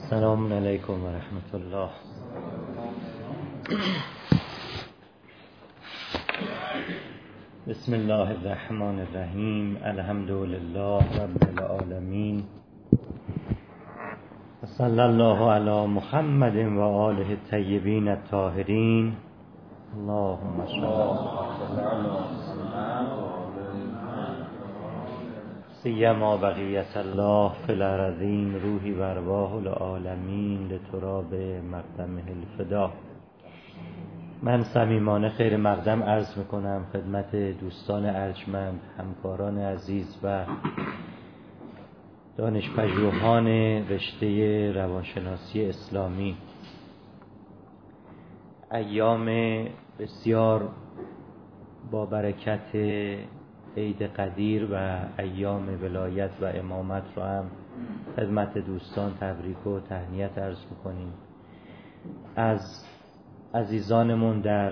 السلام علیکم و رحمت الله. بسم الله الرحمن الرحیم. الحمد لله رب العالمین و صلی الله علی محمد و آله الطیبین الطاهرین. اللهم صل علی سیما بقیت الله فی الارضین روحی و ارواح العالمین لتراب مقدمه الفدا. من صمیمانه خیر مقدم عرض میکنم خدمت دوستان ارجمند، همکاران عزیز و دانشپژوهان رشته روانشناسی اسلامی. ایام بسیار با برکت عید قدیر و ایام ولایت و امامت رو هم خدمت دوستان تبریک و تهنیت عرض میکنیم. از عزیزانمون در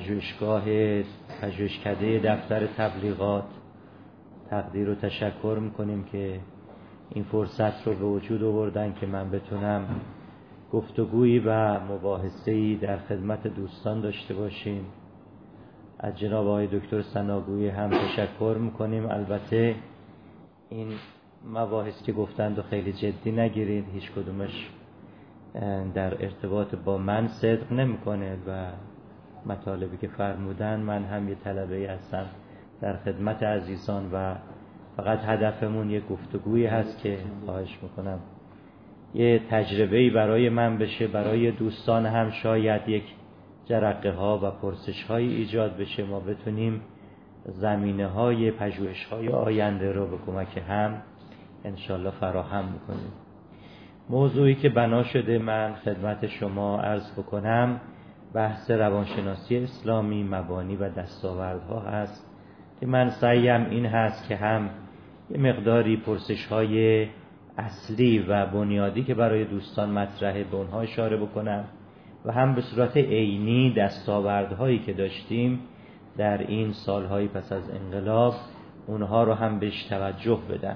پژوهشکده دفتر تبلیغات تقدیر و تشکر میکنیم که این فرصت رو به وجود آوردن که من بتونم گفتگویی و مباحثه‌ای در خدمت دوستان داشته باشیم. از جناب آقای دکتر ثناگویی هم تشکر میکنیم. البته این مباحث که گفتند و خیلی جدی نگیرید، هیچ کدومش در ارتباط با من صدق نمیکنه و مطالبی که فرمودن، من هم یه طلبه‌ای هستم در خدمت عزیزان و فقط هدفمون یه گفتگویی هست که خواهش میکنم یه تجربه‌ای برای من بشه، برای دوستان هم شاید یک جرقه ها و پرسش های ایجاد بشه، ما بتونیم زمینه های پژوهش های آینده رو به کمک هم انشالله فراهم میکنیم. موضوعی که بنا شده من خدمت شما عرض بکنم بحث روانشناسی اسلامی، مبانی و دستاوردها هست که من سعیم این هست که هم یه مقداری پرسش های اصلی و بنیادی که برای دوستان مطرحه به اونها اشاره بکنم و هم به صورت عینی دستاوردهایی که داشتیم در این سالهای پس از انقلاب اونها رو هم بهش توجه بدم.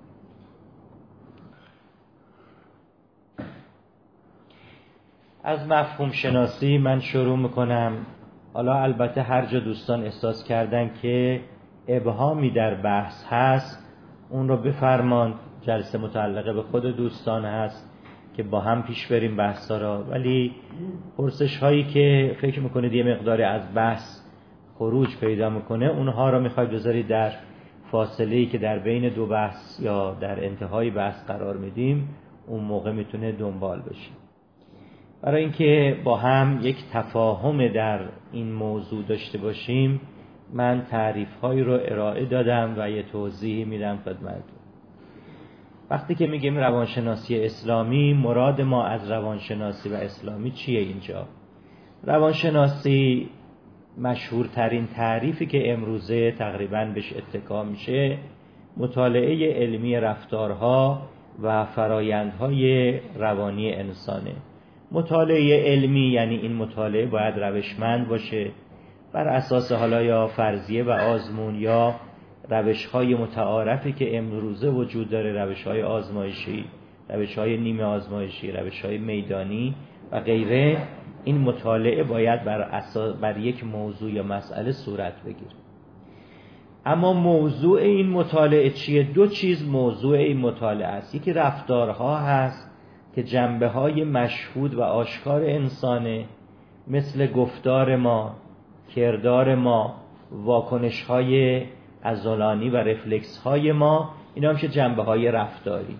از مفهوم شناسی من شروع میکنم. حالا البته هر جا دوستان احساس کردن که ابهامی در بحث هست اون رو بفرماند، جلسه متعلقه به خود دوستان هست که با هم پیش بریم بحثا را، ولی پرسش هایی که فکر میکنید یه مقداری از بحث خروج پیدا میکنه اونها را میخواید بذارید در فاصله‌ای که در بین دو بحث یا در انتهای بحث قرار میدیم، اون موقع میتونه دنبال بشه. برای اینکه با هم یک تفاهم در این موضوع داشته باشیم من تعریف هایی رو ارائه دادم و یه توضیحی میدم خدمتتون. وقتی که میگیم روانشناسی اسلامی، مراد ما از روانشناسی و اسلامی چیه اینجا؟ روانشناسی مشهورترین تعریفی که امروزه تقریباً بهش اتکا میشه مطالعه علمی رفتارها و فرایندهای روانی انسانه. مطالعه علمی یعنی این مطالعه باید روشمند باشه، بر اساس حالا یا فرضیه و آزمون یا روش‌های متعارفی که امروزه وجود داره، روش‌های آزمایشی، روش‌های نیمه آزمایشی، روش‌های میدانی و غیره. این مطالعه باید بر یک موضوع یا مسئله صورت بگیره. اما موضوع این مطالعه چیه؟ دو چیز موضوع این مطالعه است. یکی رفتارها هست که جنبه‌های مشهود و آشکار انسانه، مثل گفتار ما، کردار ما، واکنش‌های عضلانی و رفلکس های ما، اینا میشه جنبه های رفتاری.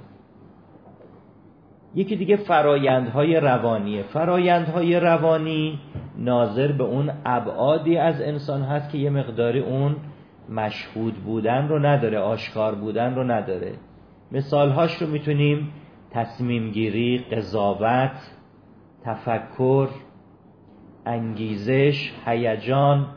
یکی دیگه فرایندهای روانیه. فرایندهای روانی ناظر به اون ابعادی از انسان هست که یه مقداری اون مشهود بودن رو نداره، آشکار بودن رو نداره. مثالهاش رو میتونیم تصمیم گیری، قضاوت، تفکر، انگیزش، هیجان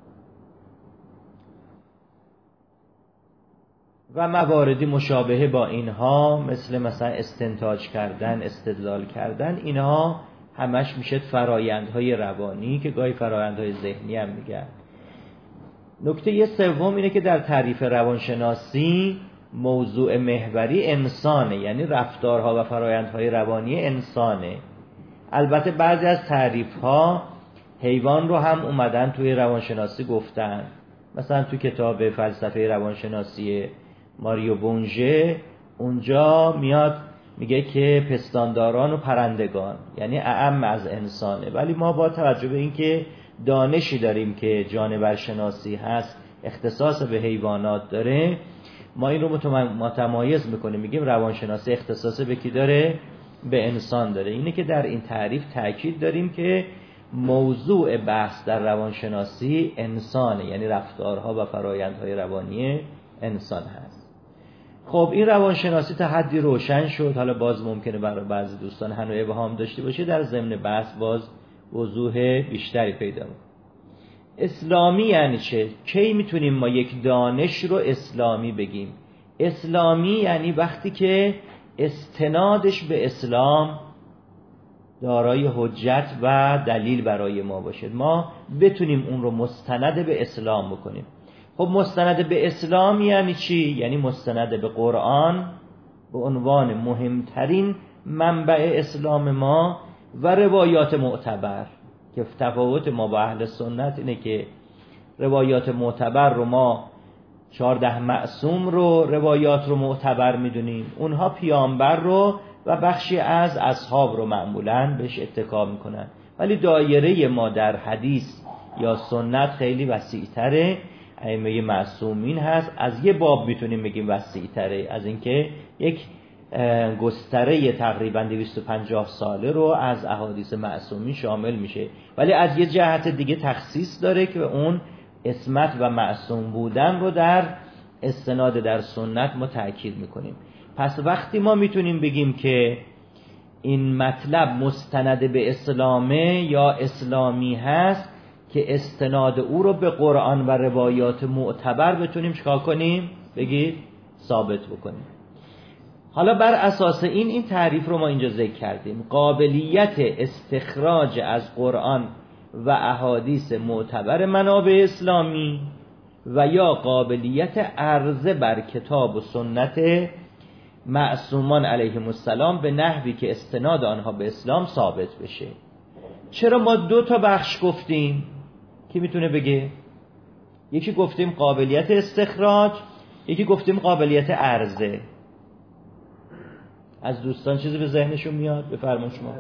و مواردی مشابه با اینها مثل مثلا استنتاج کردن، استدلال کردن، اینها همش میشه فرایندهای روانی که گاهی فرایندهای ذهنی هم میگن. نکته سوم اینه که در تعریف روانشناسی موضوع محوری انسانه، یعنی رفتارها و فرایندهای روانی انسانه. البته بعضی از تعریف‌ها حیوان رو هم اومدن توی روانشناسی گفتن، مثلا توی کتاب فلسفه روانشناسی ماریو بونژه اونجا میاد میگه که پستانداران و پرندگان یعنی اعم از انسانه. ولی ما با توجه به اینکه دانشی داریم که جانورشناسی هست، اختصاص به حیوانات داره، ما این رو متمایز میکنیم، میگیم روانشناسی اختصاص به کی داره؟ به انسان داره. اینه که در این تعریف تاکید داریم که موضوع بحث در روانشناسی انسانه، یعنی رفتارها و فرایندهای روانی انسان هست. خب این روانشناسی تا حدی روشن شد. حالا باز ممکنه برای بعضی دوستان هنوز ابهام داشته باشه، در ضمن بحث باز وضوح بیشتری پیدا میکنه. اسلامی یعنی چه؟ کی میتونیم ما یک دانش رو اسلامی بگیم؟ اسلامی یعنی وقتی که استنادش به اسلام دارای حجت و دلیل برای ما باشه، ما بتونیم اون رو مستند به اسلام بکنیم. خب مستند به اسلام یعنی چی؟ یعنی مستند به قرآن به عنوان مهمترین منبع اسلام ما و روایات معتبر، که تفاوت ما با اهل سنت اینه که روایات معتبر رو ما 14 معصوم رو روایات رو معتبر میدونیم، اونها پیامبر رو و بخشی از اصحاب رو معمولاً بهش اتکا میکنن. ولی دایره ما در حدیث یا سنت خیلی وسیع‌تره، ائمه معصومین هست، از یه باب میتونیم بگیم وسیع‌تره، از اینکه یک گستره تقریباً 250 ساله رو از احادیث معصومین شامل میشه. ولی از یه جهت دیگه تخصیص داره که اون عصمت و معصوم بودن رو در استناد در سنت ما تأکید میکنیم. پس وقتی ما میتونیم بگیم که این مطلب مستند به اسلامه یا اسلامی هست، که استناد او رو به قرآن و روایات معتبر بتونیم چکار کنیم؟ بگید ثابت بکنیم. حالا بر اساس این تعریف رو ما اینجا ذکر کردیم: قابلیت استخراج از قرآن و احادیث معتبر منابع اسلامی و یا قابلیت عرضه بر کتاب و سنت معصومان علیهم السلام به نحوی که استناد آنها به اسلام ثابت بشه. چرا ما 2 تا بخش گفتیم؟ کی میتونه بگه؟ یکی گفتیم قابلیت استخراج، یکی گفتیم قابلیت عرضه. از دوستان چیزی به ذهنشون میاد؟ بفرمایید شما.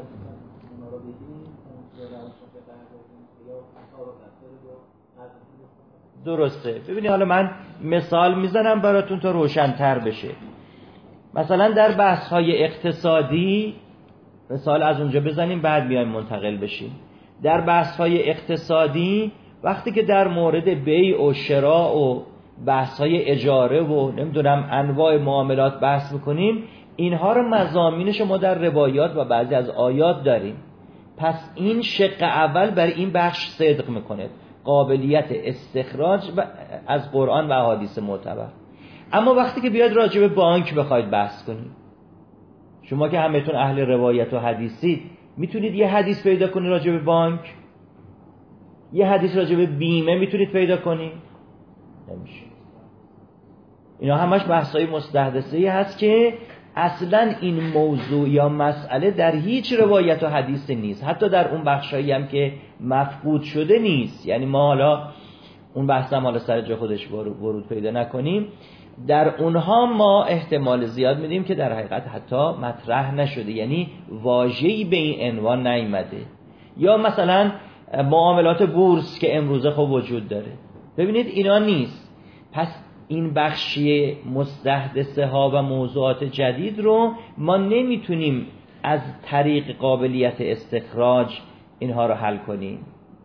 درسته. ببینید حالا من مثال میزنم براتون تا روشن‌تر بشه. مثلا در بحث‌های اقتصادی مثال از اونجا بزنیم بعد بیایم منتقل بشیم. در بحث‌های اقتصادی وقتی که در مورد بیع و شراء و بحث‌های اجاره و نمیدونم انواع معاملات بحث می‌کنیم، اینها رو مضامینش ما در روایات و بعضی از آیات داریم. پس این شق اول بر این بخش صدق میکنه، قابلیت استخراج از قرآن و احادیث معتبر. اما وقتی که بیاد راجع به بانک بخواید بحث کنید، شما که همتون اهل روایت و حدیثید، میتونید یه حدیث پیدا کنید راجع به بانک؟ یه حدیث راجع به بیمه میتونید پیدا کنید؟ نمیشه. اینا همش بحثای مستحدثه‌ای هست که اصلا این موضوع یا مسئله در هیچ روایت و حدیث نیست، حتی در اون بخشایی هم که مفقود شده نیست. یعنی ما حالا اون بحث هم حالا سر جا خودش ورود پیدا نکنیم، در اونها ما احتمال زیاد میدیم که در حقیقت حتی مطرح نشده، یعنی واژه‌ای به این عنوان نیامده. یا مثلا معاملات بورس که امروزه خب وجود داره، ببینید اینا نیست. پس این بخشی مستحدثه ها و موضوعات جدید رو ما نمیتونیم از طریق قابلیت استخراج اینها رو حل کنیم.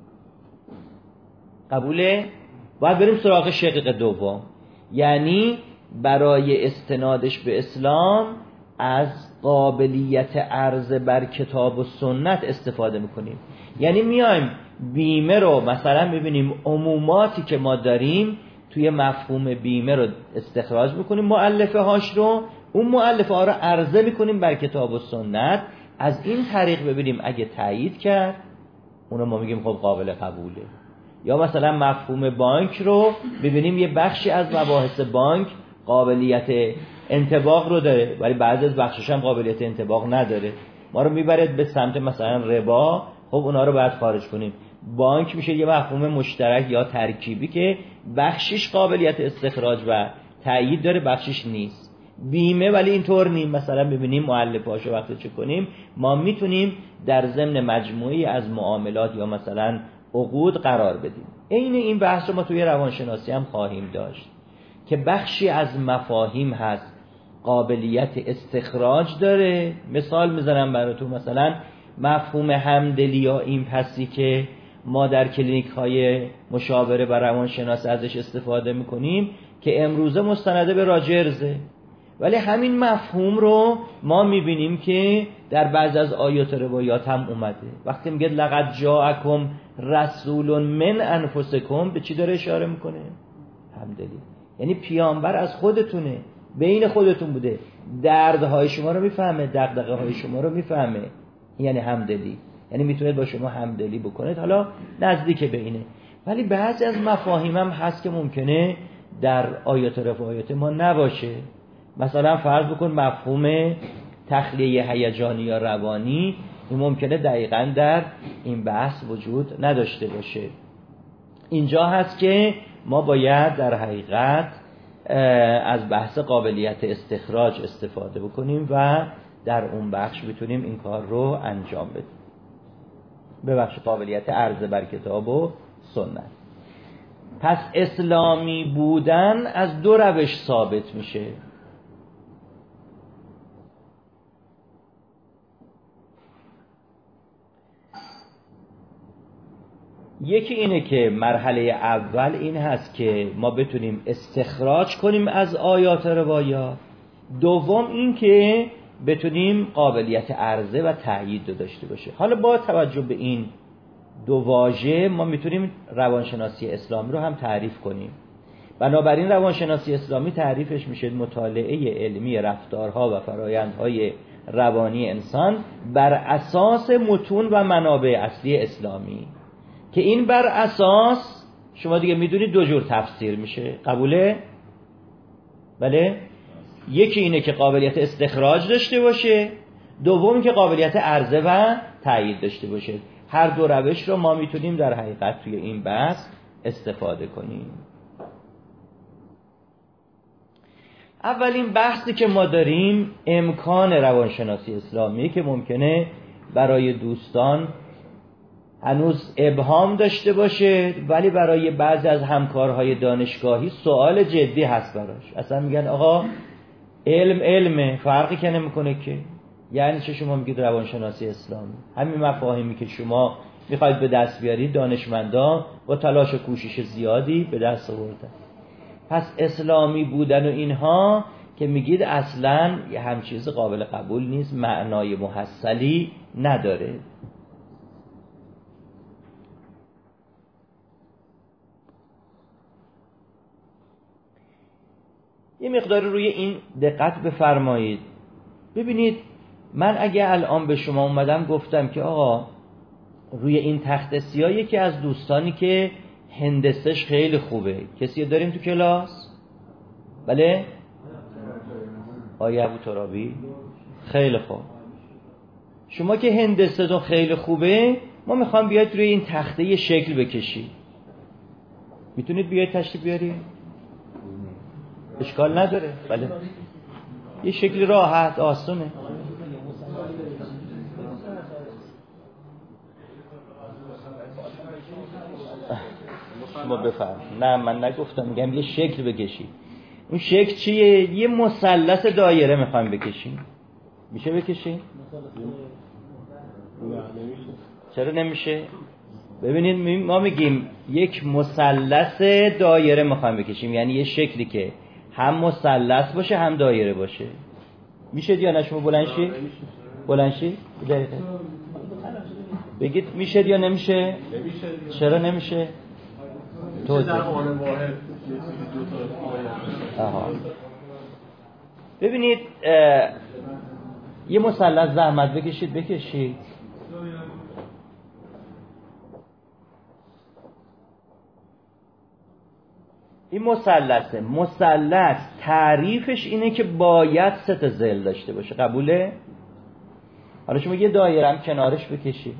قبوله؟ باید بریم سراغ شقیق دوم، یعنی برای استنادش به اسلام از قابلیت عرضه بر کتاب و سنت استفاده میکنیم. یعنی میایم بیمه رو مثلا ببینیم، عموماتی که ما داریم توی مفهوم بیمه رو استخراج میکنیم، مؤلفه هاش رو، اون مؤلفه ها رو عرضه میکنیم بر کتاب و سنت. از این طریق ببینیم اگه تایید کرد اونو ما میگیم خب قابل قبوله. یا مثلا مفهوم بانک رو ببینیم، یه بخشی از مباحث بانک قابلیت انطباق رو داره، ولی بعضی از بخشش هم قابلیت انطباق نداره. ما رو میبره به سمت مثلا ربا، خب اونا رو باید خارج کنیم. بانک میشه یه مفهوم مشترک یا ترکیبی که بخشش قابلیت استخراج و تأیید داره، بخشش نیست. بیمه ولی اینطور نیم. مثلا ببینیم مؤلفه‌اشو وقتی چک کنیم ما میتونیم در ضمن مجموعی از معاملات یا مثلا عقود قرار بدیم. این بحث رو ما توی روانشناسی هم خواهیم داشت که بخشی از مفاهیم هست قابلیت استخراج داره. مثال میزنم براتون، مثلا مفهوم همدلی یا این پسی که ما در کلینیک های مشاوره و روانشناسی ازش استفاده میکنیم که امروزه مستنده به راجرزه، ولی همین مفهوم رو ما میبینیم که در بعض از آیات روایات هم اومده. وقتی میگه لقد جاءکم رسول من انفسکم، به چی داره اشاره میکنه؟ همدلی. یعنی پیامبر از خودتونه، بین خودتون بوده، دردهای شما رو میفهمه، دغدغه های شما رو میفهمه. یعنی همدلی، یعنی میتونه با شما همدلی بکنه. حالا نزدیک به اینه، ولی بعضی از مفاهیم هم هست که ممکنه در آیات روایات ما نباشه. مثلا فرض بکن مفهوم تخلیه هیجانی یا روانی، این ممکنه دقیقاً در این بحث وجود نداشته باشه. اینجا هست که ما باید در حقیقت از بحث قابلیت استخراج استفاده بکنیم و در اون بخش بتونیم این کار رو انجام بدیم. به بخش قابلیت عرضه بر کتاب و سنت. پس اسلامی بودن از دو روش ثابت میشه. یکی اینه که مرحله اول این هست که ما بتونیم استخراج کنیم از آیات روایات. دوم این که بتونیم قابلیت عرضه و تأیید رو داشته باشه. حالا با توجه به این دو واژه ما میتونیم روانشناسی اسلامی رو هم تعریف کنیم. بنابراین روانشناسی اسلامی تعریفش میشه مطالعه علمی رفتارها و فرایندهای روانی انسان بر اساس متون و منابع اصلی اسلامی، که این بر اساس شما دیگه میدونید دو جور تفسیر میشه. قبوله؟ بله؟ یکی اینه که قابلیت استخراج داشته باشه، دومی که قابلیت عرضه و تأیید داشته باشه. هر دو روش رو ما میتونیم در حقیقت توی این بحث استفاده کنیم. اولین بحثی که ما داریم امکان روانشناسی اسلامی که ممکنه برای دوستان هنوز ابهام داشته باشه، ولی برای بعضی از همکارهای دانشگاهی سوال جدی هست براش. اصلا میگن آقا علمه، فرقی که نمیکنه که. یعنی چه شما میگید روانشناسی اسلامی؟ همین مفاهیمی که شما میخواید به دست بیارید دانشمندان با تلاش و کوشش زیادی به دست آوردن. پس اسلامی بودن و اینها که میگید اصلا یه همچیز قابل قبول نیست، معنای محصلی نداره. یه مقدار روی این دقت بفرمایید. ببینید من اگه الان به شما اومدم گفتم که آقا روی این تخت سیاه یکی از دوستانی که هندسه‌اش خیلی خوبه، کسی داریم تو کلاس؟ بله؟ آیه ابو ترابی؟ خیلی خوب. شما که هندسه‌تون خیلی خوبه، ما میخوام بیاید روی این تخته یه شکل بکشید. میتونید بیاید تشریف بیارید؟ اشکال نداره. بله. یه شکل راحت آسونه. شما بفهم. نه من نگفتم، میگم یه شکل بکشید. اون شکل چیه؟ یه مثلث دایره میخوایم بکشیم. میشه بکشیم؟ چرا نمیشه؟ ببینید ما میگیم یک مثلث دایره میخوایم بکشیم، یعنی یه شکلی که هم مثلث باشه هم دایره باشه. میشه یا نه؟ شما بلند شید بگید میشه یا نمیشه؟ چرا نمیشه؟ ببینید یه مثلث زحمت بکشید. این مثلث تعریفش اینه که باید 3 تا ضلع داشته باشه. قبوله؟ حالا شما یه دایره هم کنارش بکشید.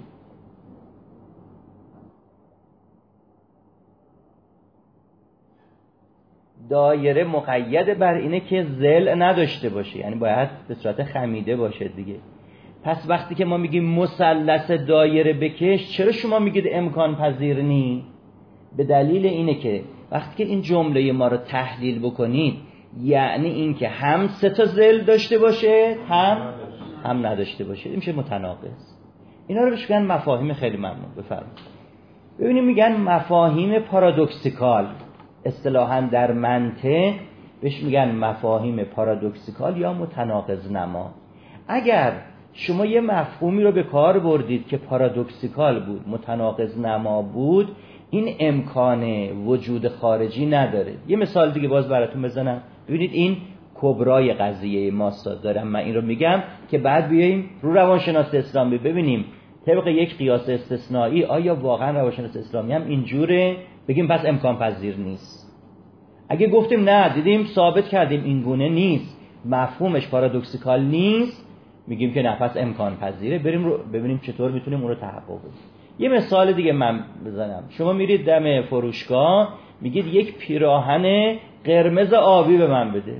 دایره مقید بر اینه که ضلع نداشته باشه، یعنی باید به صورت خمیده باشه دیگه. پس وقتی که ما میگیم مثلث دایره بکش، چرا شما میگید امکان پذیر نی؟ به دلیل اینه که وقتی که این جمله ما رو تحلیل بکنید، یعنی این که هم 3 تا ضلع داشته باشه هم نداشته باشه، این میشه متناقض. اینا رو بهش میگن مفاهیم. خیلی ممنون. بفرمایید. ببینیم میگن مفاهیم پارادوکسیکال. اصطلاحاً در منطق بهش میگن مفاهیم پارادوکسیکال یا متناقض نما. اگر شما یه مفهومی رو به کار بردید که پارادوکسیکال بود، متناقض نما بود، این امکان وجود خارجی نداره. یه مثال دیگه باز براتون بزنم. ببینید این کبرای قضیه ماست. دارم من این رو میگم که بعد بیاییم رو روانشناسی اسلامی ببینیم طبق یک قیاس استثنایی آیا واقعا روانشناسی اسلامی هم اینجوره، بگیم پس امکان پذیر نیست. اگه گفتیم نه، دیدیم ثابت کردیم این گونه نیست، مفهومش پارادوکسیکال نیست، میگیم که نه پس امکان پذیره. بریم رو ببینیم چطور میتونیم اون رو تحقق بدیم. یه مثال دیگه من بزنم. شما میرید دم فروشگاه، میگید یک پیراهن قرمز آبی به من بده.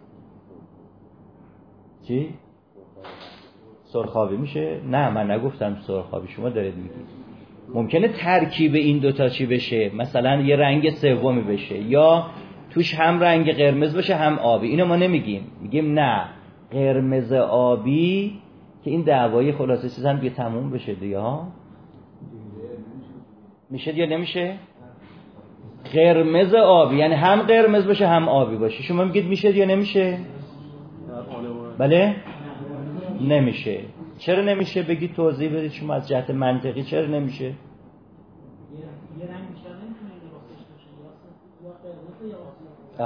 چی؟ سرخابی میشه؟ نه من نگفتم سرخابی، شما دارید میگید. ممکنه ترکیب این دوتا چی بشه، مثلا یه رنگ سومی بشه، یا توش هم رنگ قرمز باشه هم آبی. اینو ما نمیگیم، میگیم نه قرمز آبی، که این دعوای خلاصه چیزن دیگه تموم بشه دیگه ها. میشه یا نمیشه؟ قرمز آبی یعنی هم قرمز باشه هم آبی باشه. شما میگید میشه یا نمیشه؟ بله؟ نمیشه. چرا نمیشه؟ بگید توضیح بدید شما از جهت منطقی چرا نمیشه؟ یه رنگ بیشتر نمیتونه لباسش باشه، یا قرمز یا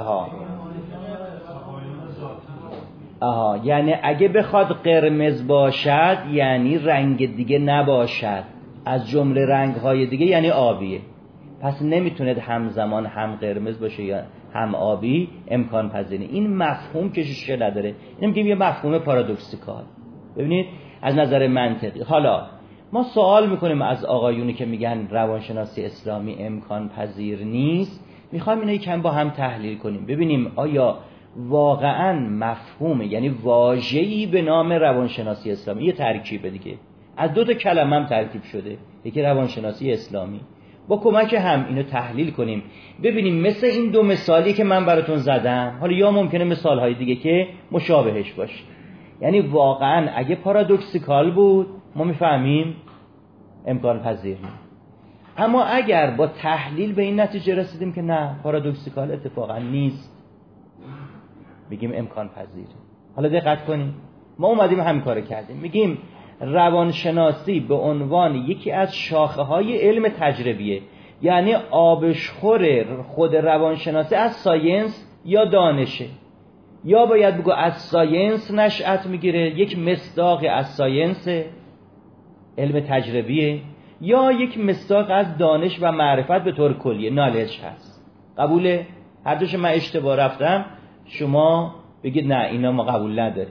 آبی. یعنی اگه بخواد قرمز باشد یعنی رنگ دیگه نباشد از جمله رنگ‌های دیگه، یعنی آبیه. پس نمیتونه همزمان هم قرمز باشه یا هم آبی، امکان پذیره. این مفهوم کشش نداره. این میگیم یه مفهوم پارادوکسیکال. ببینید از نظر منطقی. حالا ما سوال میکنیم از آقایونی که میگن روانشناسی اسلامی امکان پذیر نیست، میخوایم اینو یکم با هم تحلیل کنیم، ببینیم آیا واقعا مفهومه، یعنی واژه‌ای به نام روانشناسی اسلامی، یه ترکیب دیگه از 2 تا کلمه هم ترکیب شده، یکی روانشناسی اسلامی. با کمک هم اینو تحلیل کنیم ببینیم مثل این 2 مثالی که من براتون زدم، حالا یا ممکنه مثالهای دیگه که مشابهش باشه. یعنی واقعا اگه پارادوکسیکال بود ما میفهمیم امکان پذیر نیست، اما اگر با تحلیل به این نتیجه رسیدیم که نه پارادوکسیکال اتفاقا نیست، میگیم امکان پذیره. حالا دقت کنیم، ما اومدیم همین کارو کردیم، میگیم روانشناسی به عنوان یکی از شاخه‌های علم تجربیه، یعنی آبشخور خود روانشناسی از ساینس یا دانشه، یا باید بگو از ساینس نشأت میگیره، یک مصداق از ساینس علم تجربیه، یا یک مصداق از دانش و معرفت به طور کلیه، نالج هست. قبوله؟ هر دوش من اشتباه رفتم شما بگید نه اینا ما قبول نداریم.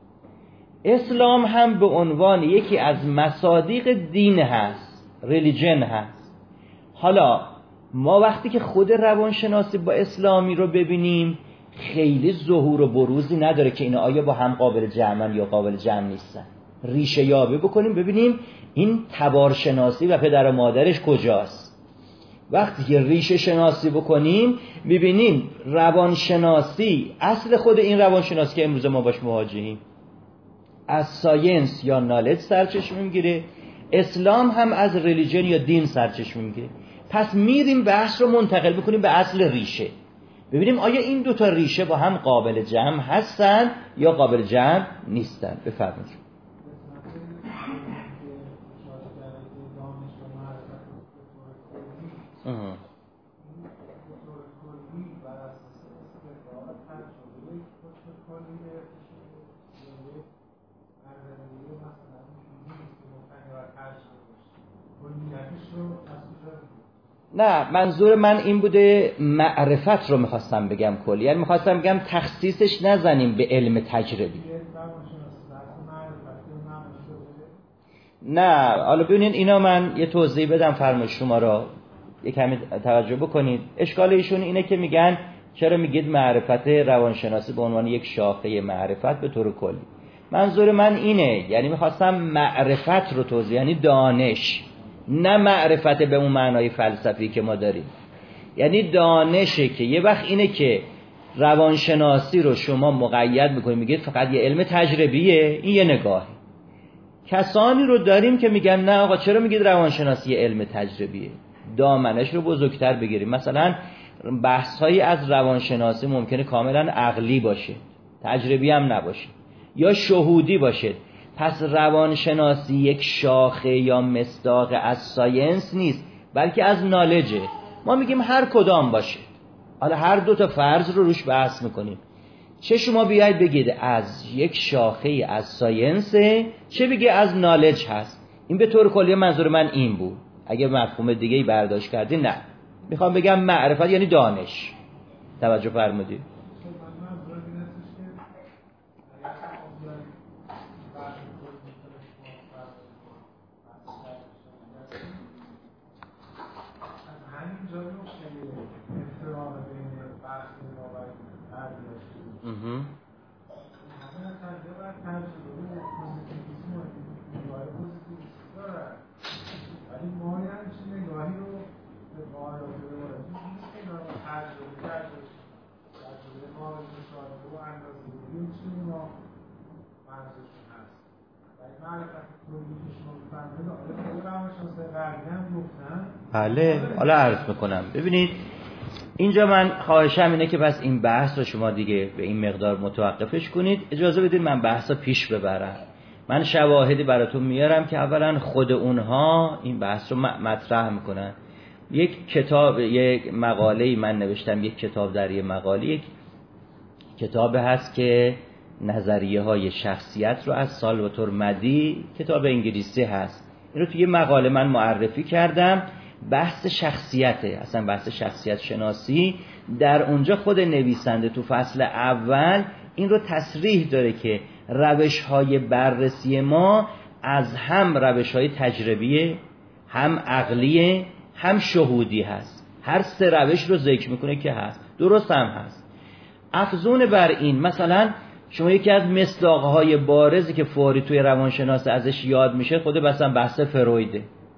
اسلام هم به عنوان یکی از مصادیق دین هست، ریلیجن هست. حالا ما وقتی که خود روانشناسی با اسلامی رو ببینیم خیلی ظهور و بروزی نداره که اینا آیا با هم قابل جمعن یا قابل جمع نیستن. ریشه یابی بکنیم ببینیم این تبارشناسی و پدر و مادرش کجاست. وقتی که ریشه شناسی بکنیم ببینیم روانشناسی، اصل خود این روانشناسی که امروز ما باش مواجهیم از ساینس یا نالج سرچشمه میگیره، اسلام هم از ریلیجن یا دین سرچشمه میگیره. پس میریم بحث رو منتقل بکنیم به اصل ریشه، ببینیم آیا این 2 تا ریشه با هم قابل جمع هستن یا قابل جمع نیستن. بفرمایید. نه، منظور من این بوده معرفت رو میخواستم بگم کلی، یعنی میخواستم بگم تخصیصش نزنیم به علم تجربی. نه حالا ببینید اینا من یه توضیح بدم فرمایش شما را یه کمی توجه بکنید. اشکال ایشون اینه که میگن چرا میگید معرفت روانشناسی به عنوان یک شاخه معرفت به طور کلی. منظور من اینه، یعنی میخواستم معرفت رو توضیح، یعنی دانش، نه معرفت به اون معنای فلسفی که ما داریم. یعنی دانشه که یه وقت اینه که روانشناسی رو شما مقید میکنید میگید فقط یه علم تجربیه، این یه نگاهی. کسانی رو داریم که میگن نه آقا چرا میگید روانشناسی یه علم تجربیه، دامنش رو بزرگتر بگیریم. مثلا بحث‌هایی از روانشناسی ممکنه کاملا عقلی باشه، تجربی هم نباشه، یا شهودی باشه. پس روانشناسی یک شاخه یا مصداق از ساینس نیست، بلکه از نالجه. ما میگیم هر کدام باشه. حالا هر دو تا فرض رو روش بحث میکنیم. چه شما بیاید بگید از یک شاخه از ساینسه، چه بگید از نالج هست. این به طور کلی منظور من این بود. اگه مفهوم دیگه‌ای برداشت کردی نه. میخوام بگم معرفت یعنی دانش. توجه فرمودید؟ بله حالا عرض میکنم. ببینید اینجا من خواهشم اینه که بس این بحث رو شما دیگه به این مقدار متوقفش کنید. اجازه بدید من بحث رو پیش ببرم. من شواهدی براتون میارم که اولا خود اونها این بحث رو مطرح میکنن. یک کتاب، یک مقاله‌ای من نوشتم، یک کتاب در یک مقاله، یک کتاب هست که نظریه های شخصیت رو از سالواتور مدی، کتاب انگلیسی هست. این رو توی یه مقاله من معرفی کردم. بحث شخصیته، اصلا بحث شخصیت شناسی. در اونجا خود نویسنده تو فصل اول این رو تصریح داره که روش‌های بررسی ما از هم روش‌های تجربیه، هم عقلیه، هم شهودی هست. هر سه روش رو ذکر میکنه که هست، درست هم هست. افزون بر این مثلا شما یکی از مصداق‌های بارزی که فوری توی روانشناسی ازش یاد میشه خود مثلا بحث فرویده.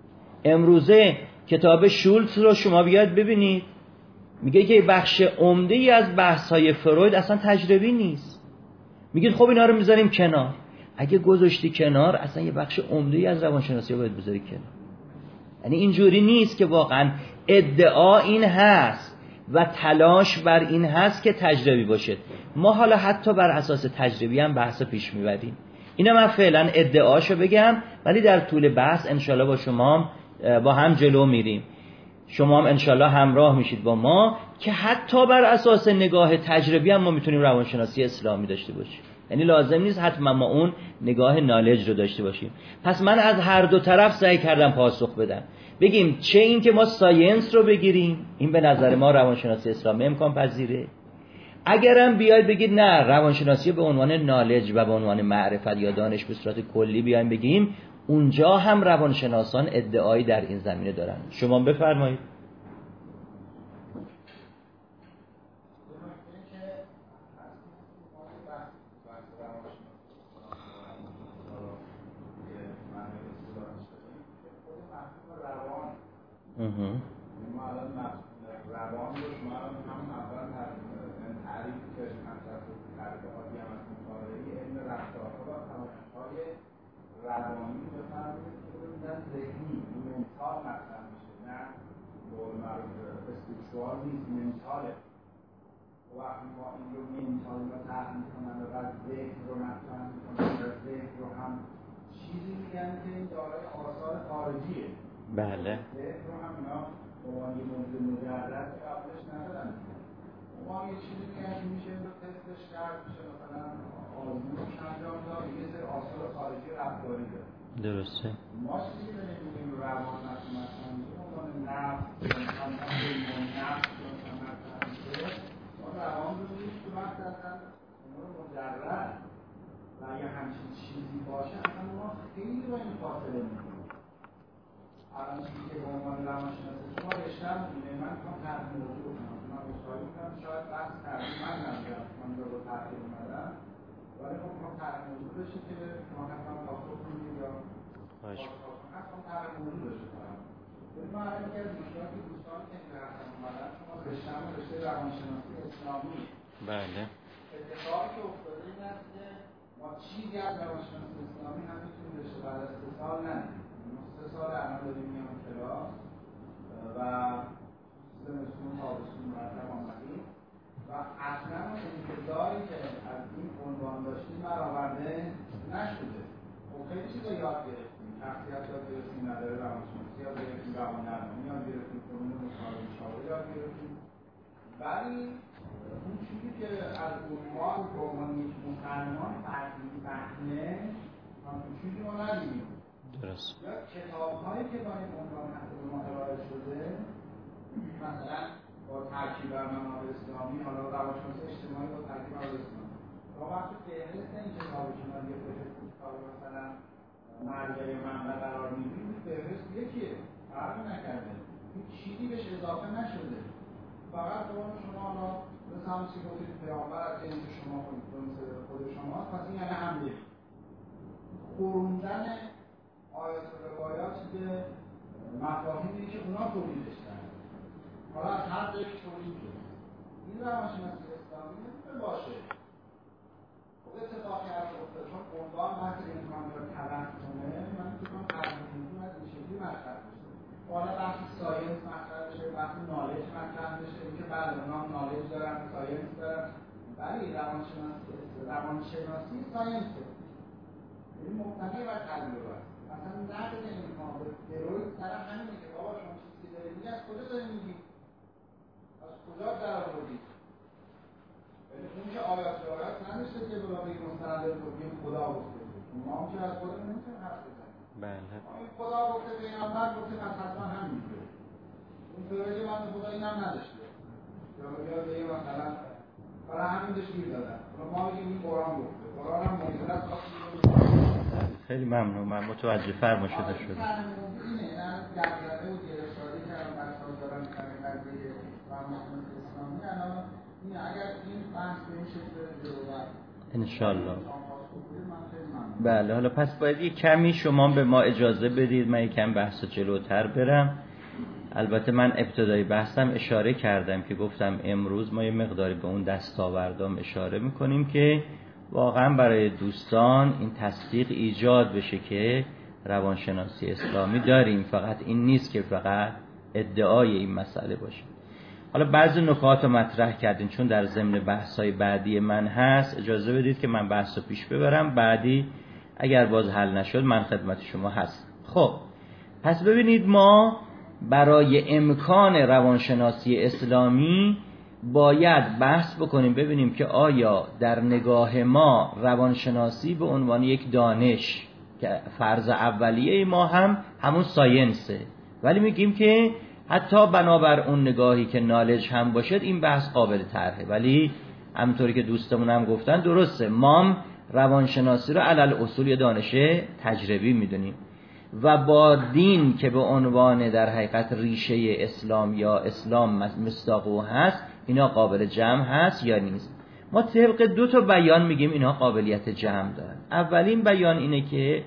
امروزه کتاب شولتز رو شما بیاد ببینید، میگه که بخش عمده‌ای از بحث‌های فروید اصلا تجربی نیست. میگید خب اینا رو میذاریم کنار. اگه گذاشتی کنار اصلا یه بخش عمده‌ای از روانشناسی رو باید بذاری کنار. یعنی اینجوری نیست که واقعا ادعا این هست و تلاش بر این هست که تجربی باشه. ما حالا حتی بر اساس تجربی هم بحث پیش میبریم. اینا من فعلا ادعاشو بگم، ولی در طول بحث انشالله با شما با هم جلو میریم. شما هم انشالله همراه میشید با ما که حتی بر اساس نگاه تجربی هم ما میتونیم روانشناسی اسلامی داشته باشیم. یعنی لازم نیست حتما ما اون نگاه نالج رو داشته باشیم. پس من از هر دو طرف سعی کردم پاسخ بدم. بگیم چه این که ما ساینس رو بگیریم، این به نظر ما روانشناسی اسلامی امکان پذیره. اگرم بیاید بگید نه، روانشناسی به عنوان نالج و به عنوان معرفت یا دانش به صورت کلی بیایم بگیم، اونجا هم روانشناسان ادعایی در این زمینه دارن. شما بفرمایید. روانی بفرمایید که در ذهنی منتال مطرح میشه، نه معروف استکشوال نیست، منتاله. وقتی ما این رو منتال مطرح میکنن و بعد ذهن رو مطرح میکنن و ذهن رو هم چیزی میگن که این دارای آثار خارجیه. بله. ذهن رو هم اینا با یه موضوع مجرد قبلش ندارن. ما یه چیزی میگن که میشه این رو تستش کرد، میشه مثلا آزمونش انجام داد، یه سری آثار خارجی رفتاری داره. درسته. ما چیزی که نمی‌دونیم روان مثلا نفس علم نفس ما روان رو نیست که وقت اصلا امور مجرد و اگه همچین چیزی باشه اصلا ما خیلی با این فاصله میکنیم. الان چیزی که به عنوان روانشناسی شما رشته‌ام اینه، من میخوام طرح موضوع کنم، من مصاحبه میکنم، شاید بحث طرحی من نمیدونم من رو تحقیق اومدم، ولی خب میخوام طرح موضوع بشه که شما حتما پاسخ کنید یا حتما طرح موضوع بشه کنم. من الان که از مشکلاتی دوستانی که اینجا هستن اومدن، شما رشته‌ام رشته روانشناسی اسلامی. بله. اتفاقی که افتاده این است که ما چیزی از روانشناسی اسلامی هم میتونیم رشته بعد از 3 سال ندیم. 3 سال الان داریم میام کلاس و زمستون تابستون مرتب آمدیم و اصلا انتظاری که از این عنوان داشتیم برآورده نشده. خب خیلی چیزا یاد گرفتیم، شخصیت یاد گرفتیم، نظر روانشناسی یاد گرفتیم، روان‌درمانی یاد گرفتیم، فنون مصاحبه شاوری یاد گرفتیم، ولی اون چیزی که از عنوان به عنوان یک مسلمان فهمه همون چیزی ما ندیدیم. درست. یا کتاب‌هایی که با این عنوان به ما ارائه شده، مثلا با ترکیب بر منابع اسلامی، حالا روانشناسی اجتماعی با ترکیب بر منابع اسلامی، تا وقتی فهرست این کتابی که ما یه فهرست کتاب مثلا مرجع منبع قرار میدیم، فهرست یکیه، فرقی نکرده، هیچ چیزی بهش اضافه نشده، فقط قرآن شما حالا مثل همون چی گفتید پیامبر از جنس شما خود شماست، پس این یعنی حمله خوروندن آیات و روایات به مفاهیمی که اونا تولیدش کردن، حالا از هر جایی که تولید شده. این روانشناسی اسلامی نمیتونه باشه. خب اتفاقی هست افتاده، چون عنوان بحث امکان داره تلف کنه، من میتونم ترجمه از این شکلی مطرح بشه. حالا بحث ساینس مطرح بشه، بحث نالج مطرح بشه، اینکه بعد اونا نالج دارن، ساینس دارن، ولی روانشناسی ساینسه. این مبتنی بر تجربه است. مثلا نقد اینها به فروید طرف همینه که بابا شما چیزی داری میگی، از کجا داری میگی؟ از کجا در آوردی؟ ولی اون که آیات نمیشه که بلا بگی مستند توحید خدا گفته. ما هم که از خدا نمیتونیم حرف بزنیم. بله. این خدا گفته، پیغمبر گفته، پس حتما همینطوره. اون فروید من خدا اینم نداشته. یا به این مثلا برای همین بهش گیر دادن. ما بگیم این قرآن گفته. قرآن هم موجود خیلی ممنون، من متوجه فرما شده شده. انشالله. بله، حالا پس باید یک کمی شما به ما اجازه بدید من یکم بحث جلوتر برم. البته من ابتدای بحثم اشاره کردم که گفتم امروز ما یه مقداری به اون دستاوردام اشاره میکنیم که واقعا برای دوستان این تصدیق ایجاد بشه که روانشناسی اسلامی داریم، فقط این نیست که فقط ادعای این مسئله باشه. حالا بعضی نکات رو مطرح کردین چون در ضمن بحث‌های بعدی من هست، اجازه بدید که من بحث رو پیش ببرم، بعدی اگر باز حل نشد من خدمت شما هست. خب پس ببینید، ما برای امکان روانشناسی اسلامی باید بحث بکنیم ببینیم که آیا در نگاه ما روانشناسی به عنوان یک دانش که فرض اولیه ما هم همون ساینسه، ولی میگیم که حتی بنابر اون نگاهی که نالج هم باشد این بحث قابل طرحه، ولی همونطوری که دوستمون هم گفتن درسته، ما روانشناسی رو علل اصول یا دانش تجربی میدونیم و با دین که به عنوان در حقیقت ریشه اسلام یا اسلام مصداقو هست، اینا قابل جمع هست یا نیست. ما طبق 2 بیان میگیم اینا قابلیت جمع دارن. اولین بیان اینه که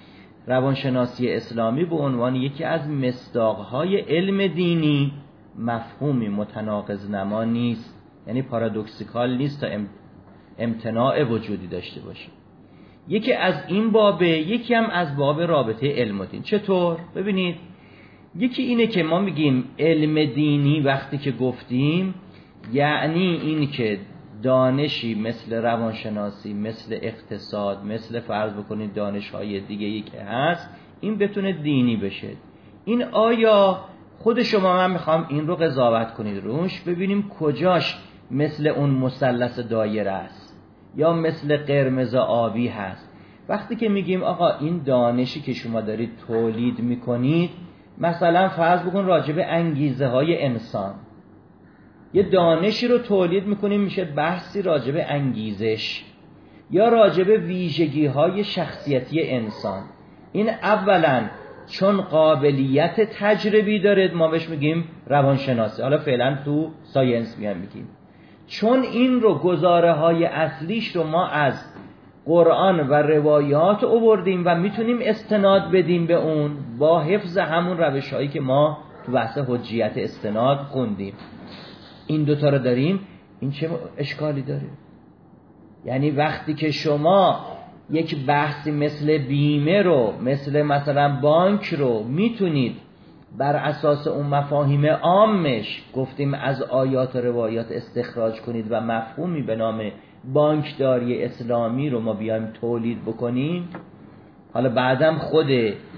روانشناسی اسلامی به عنوان یکی از مصداقهای علم دینی مفهومی متناقض نما نیست، یعنی پارادوکسیکال نیست تا امتناع وجودی داشته باشه. یکی از این بابه، یکی هم از باب رابطه علم و دین. چطور؟ ببینید، یکی اینه که ما میگیم علم دینی وقتی که گفتیم یعنی این که دانشی مثل روانشناسی، مثل اقتصاد، مثل فرض بکنید دانش‌های دیگه‌ای که هست، این بتونه دینی بشه. این آیا خود شما، من میخوام این رو قضاوت کنید روش، ببینیم کجاش مثل اون مثلث دایره است یا مثل قرمز آبی هست. وقتی که میگیم آقا این دانشی که شما دارید تولید میکنید مثلا فرض بکن راجع به انگیزه های انسان، یه دانشی رو تولید میکنیم میشه بحثی راجع به انگیزش یا راجع به ویژگی های شخصیتی انسان. این اولا چون قابلیت تجربی داره ما بهش میگیم روانشناسی، حالا فعلا تو ساینس میگیم. چون این رو گزاره های اصلیش رو ما از قرآن و روایات آوردیم و میتونیم استناد بدیم به اون با حفظ همون روش هایی که ما تو بحث حجیت استناد خوندیم. این دوتا رو داریم، این چه اشکالی داره؟ یعنی وقتی که شما یک بحثی مثل بیمه رو، مثلا بانک رو میتونید بر اساس اون مفاهیم عامش گفتیم از آیات و روایات استخراج کنید و مفهومی به نام بانکداری اسلامی رو ما بیایم تولید بکنیم، حالا بعدم خود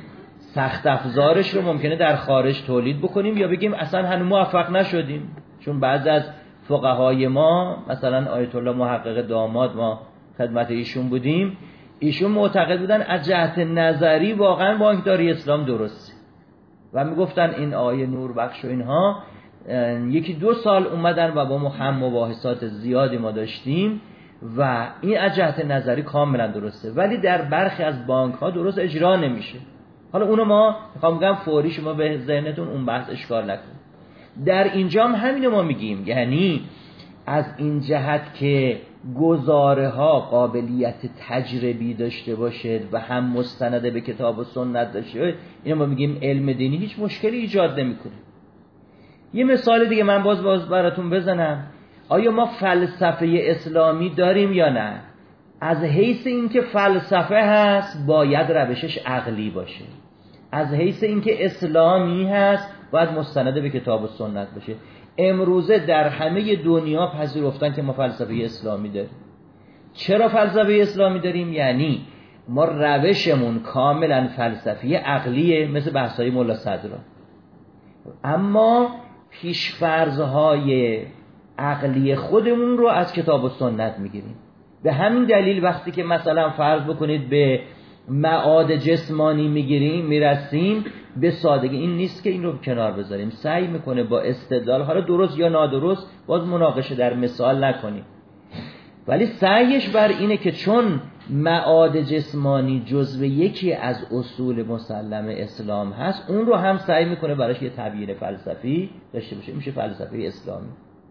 سخت افزارش رو ممکنه در خارج تولید بکنیم یا بگیم اصلا هنوز موفق نشدیم. چون بعض از فقهای ما مثلا آیت الله محقق داماد ما خدمت ایشون بودیم، ایشون معتقد بودن از جهت نظری واقعا بانکداری اسلام درسته و میگفتن این آیه نور بخش و اینها. یکی 2 سال اومدن و با هم مباحثات زیادی ما داشتیم و این از جهت نظری کاملا درسته، ولی در برخی از بانک ها درست اجرا نمیشه. حالا اونو ما میخوام بگم فوری شما به ذهنتون اون بحث اشکال نکنید. در اینجا هم همینو ما میگیم، یعنی از این جهت که گزاره ها قابلیت تجربی داشته باشد و هم مستند به کتاب و سنت داشته باشد، اینو ما میگیم علم دینی هیچ مشکلی ایجاد نمیکنه. یه مثال دیگه من باز براتون بزنم. آیا ما فلسفه اسلامی داریم یا نه؟ از حیث اینکه فلسفه هست باید روشش عقلی باشه، از حیث اینکه اسلامی هست باید مستند به کتاب و سنت باشه. امروزه در همه دنیا پذیرفتن که ما فلسفه اسلامی داریم. چرا فلسفه اسلامی داریم؟ یعنی ما روشمون کاملا فلسفی عقلیه مثل بحث‌های ملا صدرا، اما پیش‌فرض‌های عقلی خودمون رو از کتاب و سنت میگیریم. به همین دلیل وقتی که مثلا فرض بکنید به معاد جسمانی میرسیم به سادگی این نیست که این رو کنار بذاریم، سعی میکنه با استدلال، حالا درست یا نادرست باز مناقشه در مثال نکنیم، ولی سعیش بر اینه که چون معاد جسمانی جزو یکی از اصول مسلم اسلام هست اون رو هم سعی میکنه براش یه تبیین فلسفی داشته باشه، میشه فلسفه اسلامی.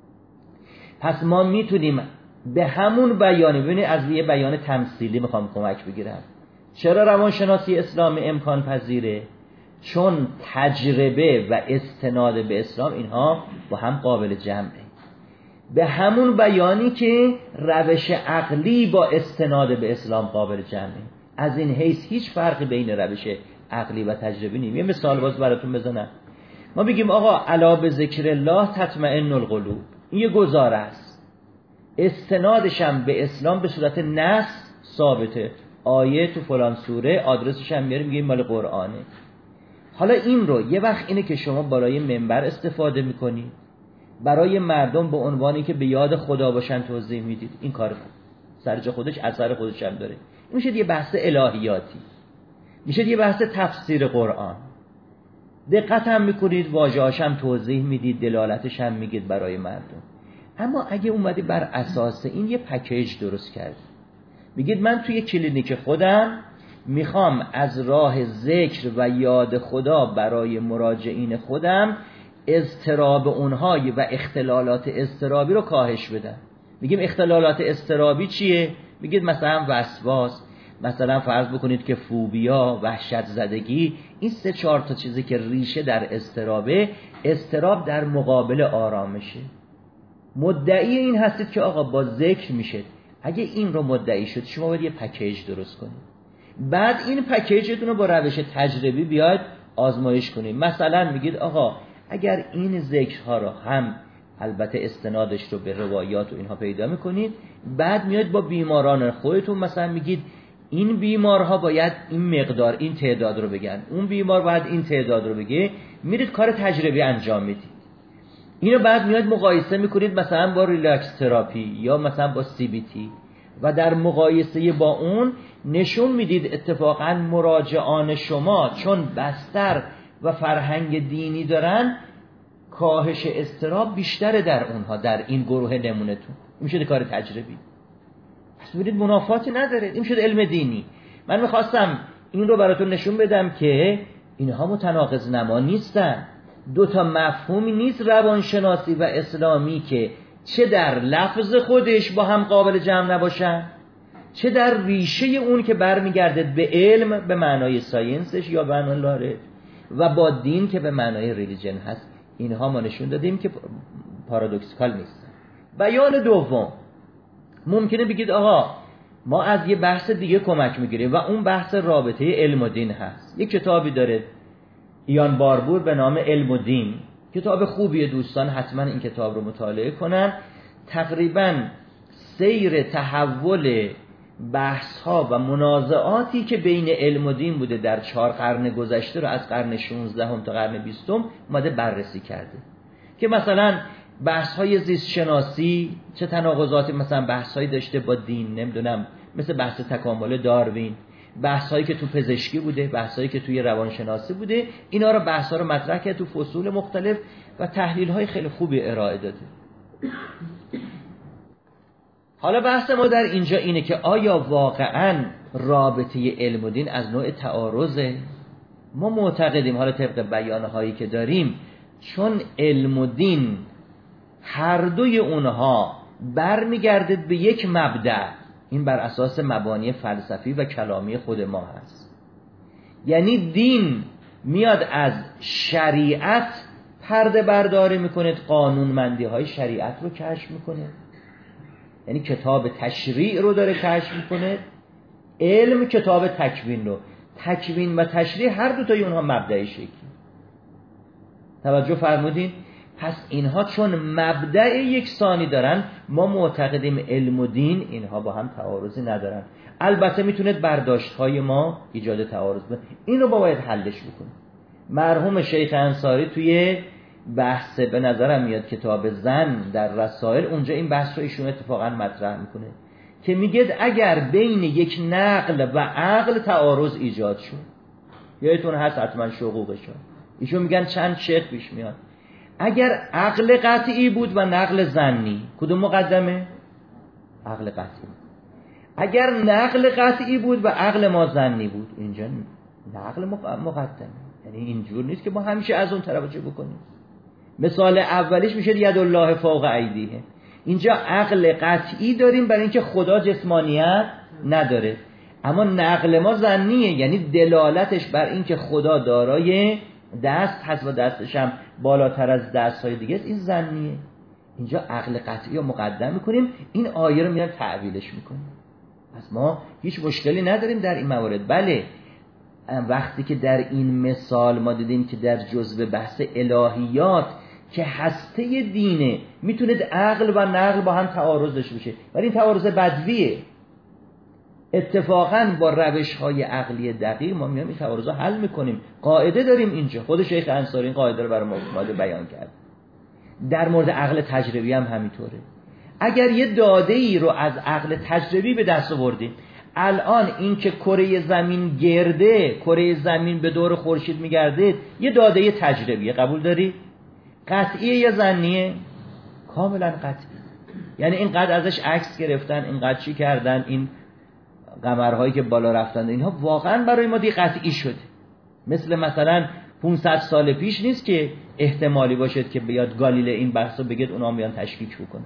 پس ما میتونیم به همون بیانه، ببینید از یه بیان تمثیلی میخوام کمک بگیرم. چرا روانشناسی اسلامی امکان پذیره؟ چون تجربه و استناد به اسلام اینها با هم قابل جمعه. به همون بیانی که روش عقلی با استناد به اسلام قابل جمعه، از این حیث هیچ فرقی بین روش عقلی و تجربی نیست. یه مثال باز براتون بزنم. ما بگیم آقا الا به ذکر الله تطمئن القلوب، این یه گزاره است، استنادش هم به اسلام به صورت نص ثابته، آیه تو فلان سوره، آدرسش هم میاریم میگیم مال قرآنه. حالا این رو یه وقت اینه که شما برای منبر استفاده میکنید، برای مردم به عنوانی که به یاد خدا باشن توضیح میدید، این کار سرج خودش اثر خودش هم داره. این میشه یه بحث الهیاتی، میشه یه بحث تفسیر قرآن، دقت هم میکنید، واژه‌هاش هم توضیح میدید، دلالتش هم میگید برای مردم. اما اگه اومدی بر اساس این یه پکیج درست کرد، میگید من توی کلینیک خودم میخوام از راه ذکر و یاد خدا برای مراجعین خودم اضطراب اونها و اختلالات اضطرابی رو کاهش بدم. میگیم اختلالات اضطرابی چیه؟ میگید مثلا وسواس، مثلا فرض بکنید که فوبیا، وحشت زدگی، این 3-4 تا چیزی که ریشه در اضطرابه، اضطراب در مقابل آرامشه. مدعی این هستید که آقا با ذکر میشه. اگه این رو مدعی شد شما باید یه پکیج درست کنید، بعد این پکیجتون رو با روش تجربی بیاید آزمایش کنید. مثلا میگید آقا اگر این ذکرها رو هم البته استنادش رو به روایات و اینها پیدا میکنید، بعد میاد با بیماران خودتون مثلا میگید این بیمارها باید این مقدار این تعداد رو بگن، اون بیمار باید این تعداد رو بگه، میرید کار تجربی انجام میدید. اینو بعد میاد مقایسه میکنید مثلا با ریلکس تراپی یا مثلا با CBT و در مقایسه با اون نشون میدید اتفاقا مراجعان شما چون بستر و فرهنگ دینی دارن، کاهش اضطراب بیشتره در اونها، در این گروه نمونه‌تون. این شده کار تجربی. پس ببینید منافاتی نداره. این شده علم دینی. من میخواستم این رو براتون نشون بدم که اینها متناقض نما نیستن. دو تا مفهومی نیست روانشناسی و اسلامی که چه در لفظ خودش با هم قابل جمع نباشن، چه در ریشه اون که برمیگرده به علم به معنای ساینسش یا به معنای لاره و با دین که به معنای ریلیجن هست. اینها ما نشون دادیم که پارادوکسیکال نیست. بیان دوم، ممکنه بگید آقا ما از یه بحث دیگه کمک میگیریم و اون بحث رابطه علم و دین هست. یک کتابی داره ایان باربور به نام علم و دین، کتاب خوبیه، دوستان حتما این کتاب رو مطالعه کنن. تقریبا سیر تحول بحث ها و منازعاتی که بین علم و دین بوده در 4 قرن گذشته رو از قرن 16 تا قرن 20 اومده بررسی کرده که مثلا بحث های زیست شناسی چه تناقضاتی مثلا بحث هایی داشته با دین، نمیدونم مثل بحث تکامل داروین، بحث هایی که تو پزشکی بوده، بحث هایی که توی روانشناسی بوده. اینا رو بحث ها رو مطرح کرد تو فصول مختلف و تحلیل های خیلی خوبی ارائه داده. حالا بحث ما در اینجا اینه که آیا واقعاً رابطه علم و دین از نوع تعارضه؟ ما معتقدیم، حالا طبق بیانهایی که داریم، چون علم و دین هر دوی اونها برمیگرده به یک مبدأ، این بر اساس مبانی فلسفی و کلامی خود ما هست. یعنی دین میاد از شریعت پرده برداری میکنه، قانونمندی های شریعت رو کشف میکنه، یعنی کتاب تشریع رو داره کشف میکنه. علم کتاب تکوین رو، تکوین و تشریع هر دو تای اونها مبدأ شکلی. توجه فرمودین؟ پس اینها چون مبدأ یکسانی دارن، ما معتقدیم علم و دین اینها با هم تعارضی ندارن. البته میتونه برداشت‌های ما ایجاد تعارض کنه، اینو باید حلش بکنیم. مرحوم شیخ انصاری توی بحث به نظرم میاد کتاب زن در رسائل، اونجا این بحث رو ایشون اتفاقا مطرح میکنه که میگه اگر بین یک نقل و عقل تعارض ایجاد شد، یادتون هست حتما شقوقشون، ایشون میگن چند شیخ پیش میاد، اگر عقل قطعی بود و نقل ظنی، کدوم مقدمه؟ عقل قطعی. اگر نقل قطعی بود و عقل ما ظنی بود، اینجا نقل مقدمه. یعنی اینجور نیست که ما همیشه از اون طرف چه بکنیم. مثال اولیش میشه ید الله فوق ایدیه. اینجا عقل قطعی داریم برای اینکه خدا جسمانیت نداره، اما نقل ما ظنیه، یعنی دلالتش بر اینکه خدا دارای دست هست و دستش هم بالاتر از دست‌های دیگه است، این ظنیه. اینجا عقل قطعی رو مقدم میکنیم، این آیه رو میان تعویلش میکنیم. پس ما هیچ مشکلی نداریم در این موارد. بله، وقتی که در این مثال ما دیدیم که در جزء بحث الهیات که هسته دینه میتونه عقل و نقل با هم تعارض داشته باشه، ولی این تعارض بدویه. اتفاقاً با روش‌های عقلی دقیق ما میایم این تعارضا حل میکنیم. قاعده داریم اینجا، خود شیخ انصاری این قاعده رو برای ما بیان کرد. در مورد عقل تجربی هم همینطوره. اگر یه داده‌ای رو از عقل تجربی به دست آوردیم، الان این که کره زمین گرده، کره زمین به دور خورشید میگرده، یه داده تجربیه، قبول داری؟ قطعیه یا ظنیه؟ کاملا قطعی. یعنی اینقدر ازش عکس گرفتن، اینقدر چی کردن، این قمرهایی که بالا رفتن، اینها واقعا برای ما دی قطعی شده. مثلا 500 سال پیش نیست که احتمالی باشد که بیاد گالیله این بحثو بگید اونا بیان تشکیک بکنه.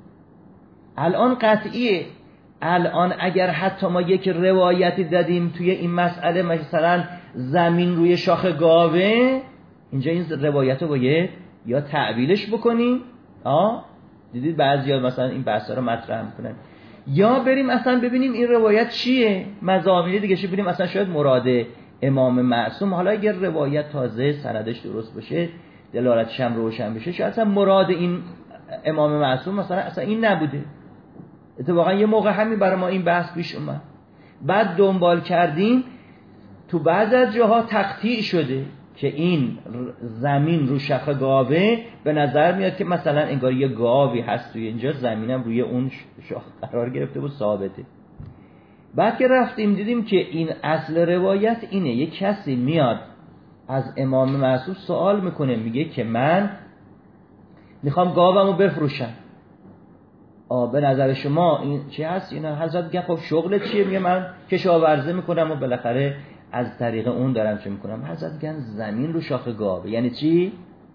الان قطعیه. الان اگر حتی ما یک روایتی دادیم توی این مسئله، مثلا زمین روی شاخ گاوه، اینجا این روایت رو باید یا تعبیلش بکنیم، دیدید بعضیا مثلا این بحثا رو مطرح میکنن، یا بریم اصلا ببینیم این روایت چیه، مضامین دیگه چی، ببینیم اصلا شاید مراد امام معصوم، حالا اگر روایت تازه سندش درست باشه، دلالتش هم روشن بشه، شاید اصلا مراد این امام معصوم مثلا اصلا این نبوده. اتفاقا یه موقع همین برای ما این بحث پیش اومد، بعد دنبال کردیم، تو بعض از جاها تقطیع شده که این زمین رو شاخ گاوه، به نظر میاد که مثلا انگار یه گاوی هست توی اینجا، زمینم روی اون شاخ قرار گرفته بود، ثابته. بعد که رفتیم دیدیم که این اصل روایت اینه، یک کسی میاد از امام معصوم سوال میکنه، میگه که من میخوام گاومو بفروشم. به نظر شما این چی هست؟ اینا حضرت میگه خب شغلت چیه؟ میگه من کشاورزی میکنم و بالاخره از طریق اون دارم چه میکنم. حضرت میگن زمین رو شاخ گاوه. یعنی چی؟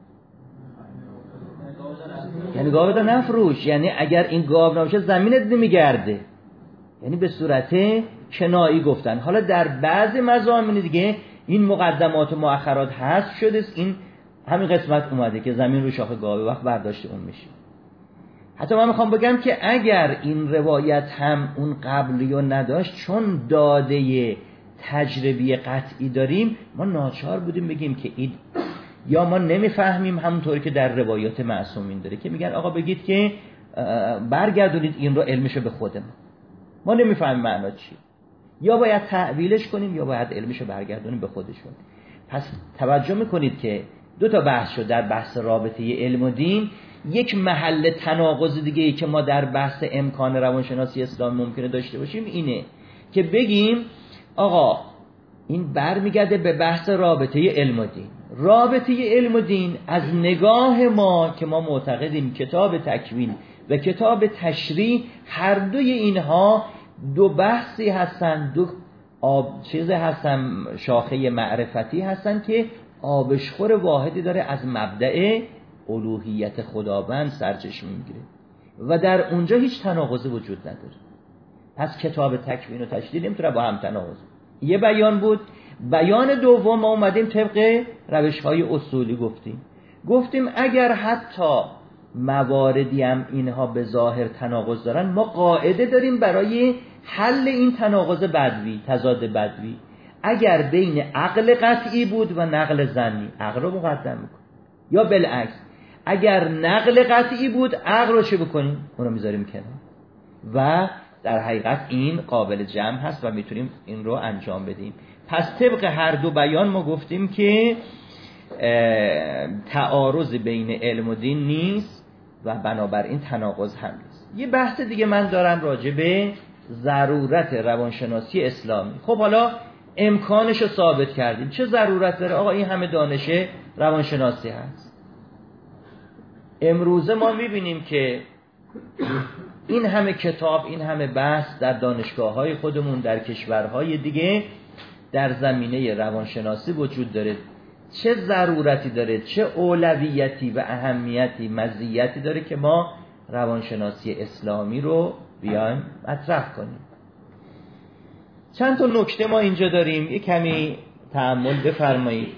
یعنی گاو رو نفروش. یعنی اگر این گاو نباشه زمینت نمیگرده. یعنی به صورت کنایی گفتن. حالا در بعضی مضامین دیگه این مقدمات و مؤخرات حذف شده، این همین قسمت اومده که زمین رو شاخ گاوه وقت برداشت اون میشه. حتی من میخوام بگم که اگر این روایت هم اون قبلی رو نداشت، چون داده تجربی قطعی داریم، ما ناچار بودیم بگیم که این یا ما نمیفهمیم، همونطوری که در روایات معصومین داره که میگن آقا بگید که برگردونید این رو علمشو به خود ما نمیفهمیم معنا چی، یا باید تعویلش کنیم یا باید علمشو برگردونیم به خودشون. پس توجه میکنید که دو تا بحث شد در بحث رابطه علم و دین. یک محل تناقض دیگه ای که ما در بحث امکان روانشناسی اسلام ممکنه داشته باشیم اینه که بگیم آقا این برمیگرده به بحث رابطه علم و دین. رابطه علم و دین از نگاه ما که ما معتقدیم کتاب تکوین و کتاب تشریع هر دوی اینها دو بحثی هستن، دو چیز هستن، شاخه معرفتی هستن که آبشخور واحدی داره از مبدأ الوهیت خداوند سرچشمه میگیره و در اونجا هیچ تناقضی وجود نداره. پس کتاب تکوین و تشریع نمیتونه با هم تناقض. یه بیان بود. بیان دوم ما اومدیم طبق روش‌های اصولی گفتیم اگر حتی مواردی هم اینها به ظاهر تناقض دارن، ما قاعده داریم برای حل این تناقض بدوی، تضاد بدوی. اگر بین عقل قطعی بود و نقل ظنی، عقل رو مقدم میکنیم، یا بالعکس اگر نقل قطعی بود عقل رو چه بکنیم؟ اون رو میذاریم کنار. و در حقیقت این قابل جمع هست و میتونیم این رو انجام بدیم. پس طبق هر دو بیان ما گفتیم که تعارض بین علم و دین نیست و بنابراین تناقض هم نیست. یه بحث دیگه من دارم راجع به ضرورت روانشناسی اسلامی. خب حالا امکانش رو ثابت کردیم، چه ضرورت داره؟ آقا این همه دانش روانشناسی هست. امروزه ما میبینیم که این همه کتاب، این همه بحث در دانشگاه‌های خودمون، در کشورهای دیگه در زمینه روانشناسی وجود داره. چه ضرورتی داره، چه اولویتی و اهمیتی، مزیتی داره که ما روانشناسی اسلامی رو بیایم مطرح کنیم. چند تا نکته ما اینجا داریم، یک کمی تأمل بفرمایید.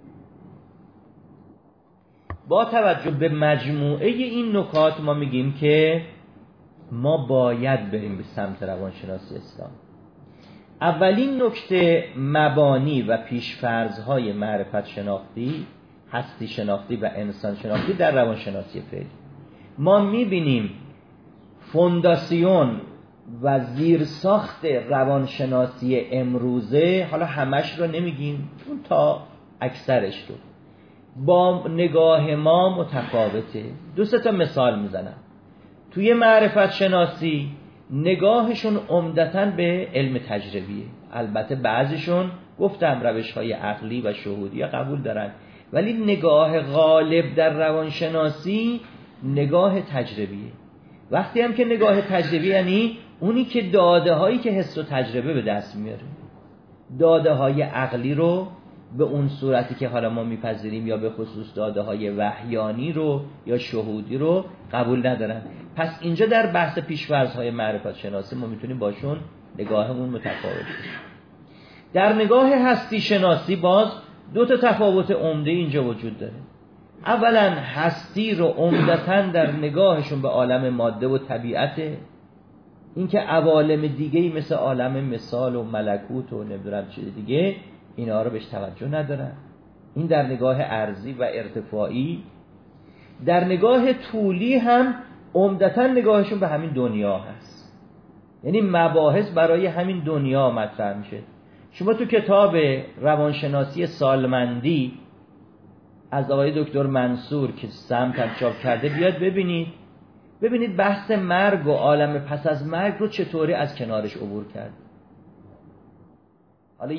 با توجه به مجموعه این نکات ما میگیم که ما باید بریم به سمت روانشناسی اسلام. اولین نکته مبانی و پیشفرض‌های معرفت شناختی، هستی شناختی و انسان شناختی در روانشناسی فعلی. ما میبینیم فونداسیون و زیرساخت روانشناسی امروزه، حالا همش رو نمیگیم، اون تا اکثرش رو با نگاه ما متفاوته. دو سه تا مثال میزنم. توی معرفت شناسی نگاهشون عمدتاً به علم تجربیه. البته بعضیشون گفتم روش‌های عقلی و شهودی قبول دارن، ولی نگاه غالب در روانشناسی نگاه تجربیه. وقتی هم که نگاه تجربی یعنی اونی که داده هایی که حس و تجربه به دست میاره، داده های عقلی رو به اون صورتی که حالا ما میپذیریم یا به خصوص داده های وحیانی رو یا شهودی رو قبول ندارن. پس اینجا در بحث پیش‌فرض های معرفت شناسی ما میتونیم باشون نگاهمون متفاوت بشه. در نگاه هستی شناسی باز دو تا تفاوت عمده اینجا وجود داره. اولا هستی رو عمدتاً در نگاهشون به عالم ماده و طبیعته، اینکه عوالم دیگه‌ای مثل عالم مثال و ملکوت و نمیدونم چیز دیگه اینا رو بهش توجه ندارن. این در نگاه ارضی و ارتفاعی. در نگاه طولی هم عمدتاً نگاهشون به همین دنیا هست، یعنی مباحث برای همین دنیا مطرح میشه. شما تو کتاب روانشناسی سالمندی از آقای دکتر منصور که سمت چاپ کرده بیاد ببینید بحث مرگ و عالم پس از مرگ رو چطوری از کنارش عبور کرد. حالا یه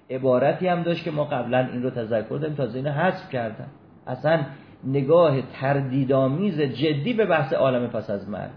عبارتی هم داشت که ما قبلا این رو تذکر دادیم، تازه اینو حذف کردم. اصلا نگاه تردیدآمیز جدی به بحث عالم پس از مرگ،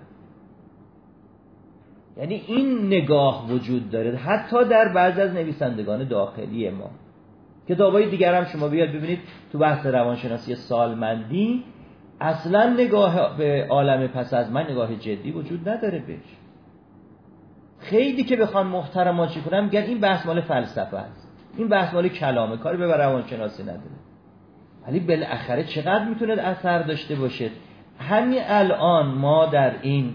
یعنی این نگاه وجود داره حتی در بعضی از نویسندگان داخلی ما. کتابای دیگر هم شما بیاد ببینید تو بحث روانشناسی سالمندی اصلا نگاه به عالم پس از مرگ نگاه جدی وجود نداره بهش. خیلی که بخوان محترمانشی کنن میگن این بحث مال فلسفه است، این بحث مال کلامه، کاری به روانشناسی نداره. ولی بالاخره چقدر میتونه اثر داشته باشه. همین الان ما در این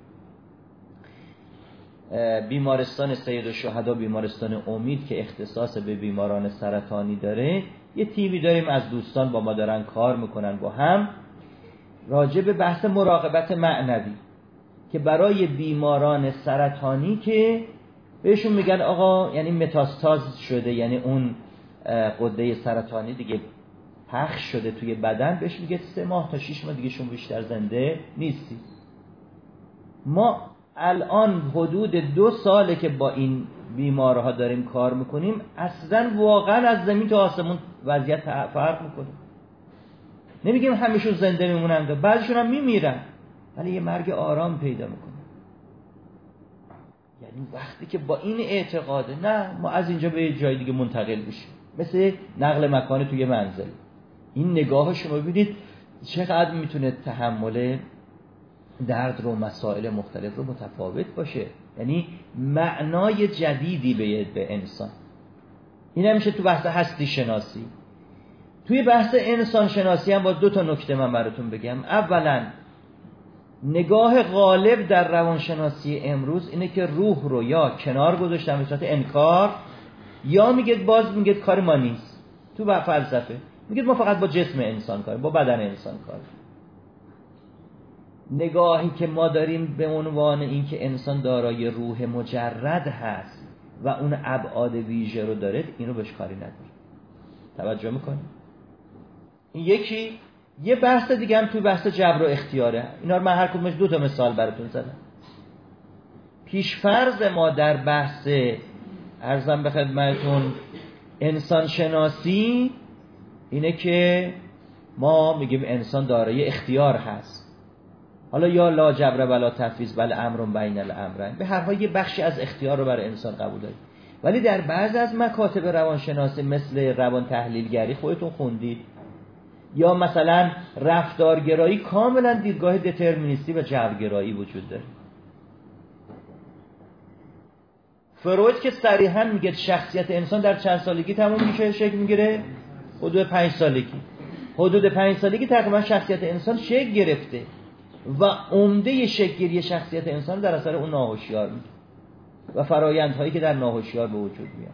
بیمارستان سید الشهدا، بیمارستان امید که اختصاص به بیماران سرطانی داره، یه تیمی داریم از دوستان با ما دارن کار میکنن با هم راجع به بحث مراقبت معنوی که برای بیماران سرطانی که بهشون میگن آقا یعنی متاستاز شده، یعنی اون غده سرطانی دیگه پخش شده توی بدن، بهش میگه 3 ماه تا 6 ماه دیگه شما بیشتر زنده نیستی. ما الان حدود 2 ساله که با این بیمارها داریم کار میکنیم، اصلا واقعا از زمین تا آسمون وضعیت فرق میکنه. نمیگیم همشون زنده میمونن، بعضیشون هم میمیرن، ولی یه مرگ آرام پیدا میکنه. یعنی وقتی که با این اعتقاده نه ما از اینجا به جای دیگه منتقل بشیم، مثل نقل مکان توی منزل، این نگاه شما ببینید چقدر میتونه تحمل درد رو، مسائل مختلف رو متفاوت باشه. یعنی معنای جدیدی به انسان. این همیشه تو بحث هستی شناسی. توی بحث انسان شناسی هم با 2 تا نکته من براتون بگم. اولا نگاه غالب در روانشناسی امروز اینه که روح رو یا کنار گذاشتن به صورت انکار، یا میگه کار ما نیست. تو با فلسفه میگه ما فقط با جسم انسان کار، با بدن انسان کار. نگاهی که ما داریم به عنوان این که انسان دارای روح مجرد هست و اون ابعاد ویژه رو داره، این رو بهش کاری نداره. توجه میکنید؟ این یکی. یه بحث دیگه هم توی بحث جبر و اختیاره. اینا رو من هر کدومش 2 تا مثال براتون زدم. پیشفرض ما در بحث عرضم به خدمتتون انسان شناسی اینه که ما میگیم انسان دارای اختیار هست. حالا یا لا جبر ولا تفویض بل امر بین الامرین، به هر حال یه بخشی از اختیار رو برای انسان قبول داریم. ولی در بعض از مکاتب روانشناسی مثل روان تحلیلگری خودتون خوندید، یا مثلا رفتارگرایی، کاملا دیدگاه دترمینیستی و جبرگرایی وجود داره. فروید که صریحا میگه شخصیت انسان در چند سالگی تموم میشه، شکل میگیره؟ حدود 5 سالگی. حدود 5 سالگی تقریبا شخصیت انسان شکل گرفته و عمده شکل‌گیری شخصیت انسان در اثر اون ناهوشیار میشه و فرایندهایی که در ناهوشیار به وجود میاد.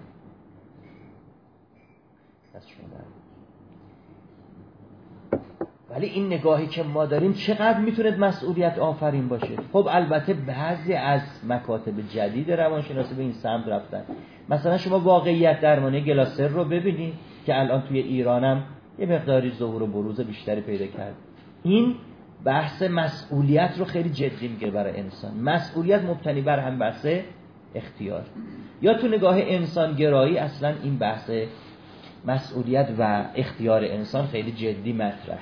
ولی این نگاهی که ما داریم چقدر میتونه مسئولیت آفرین باشه؟ خب البته بعضی از مکاتب جدید روانشناسی به این سمت رفتن. مثلا شما واقعیت درمانی گلاسر رو ببینید که الان توی ایرانم یه مقداری ظهور و بروز بیشتری پیدا کرد. این بحث مسئولیت رو خیلی جدی میگیره برای انسان. مسئولیت مبتنی بر هم بحث اختیار. یا تو نگاه انسان گرایی اصلا این بحث مسئولیت و اختیار انسان خیلی جدی مطرحه.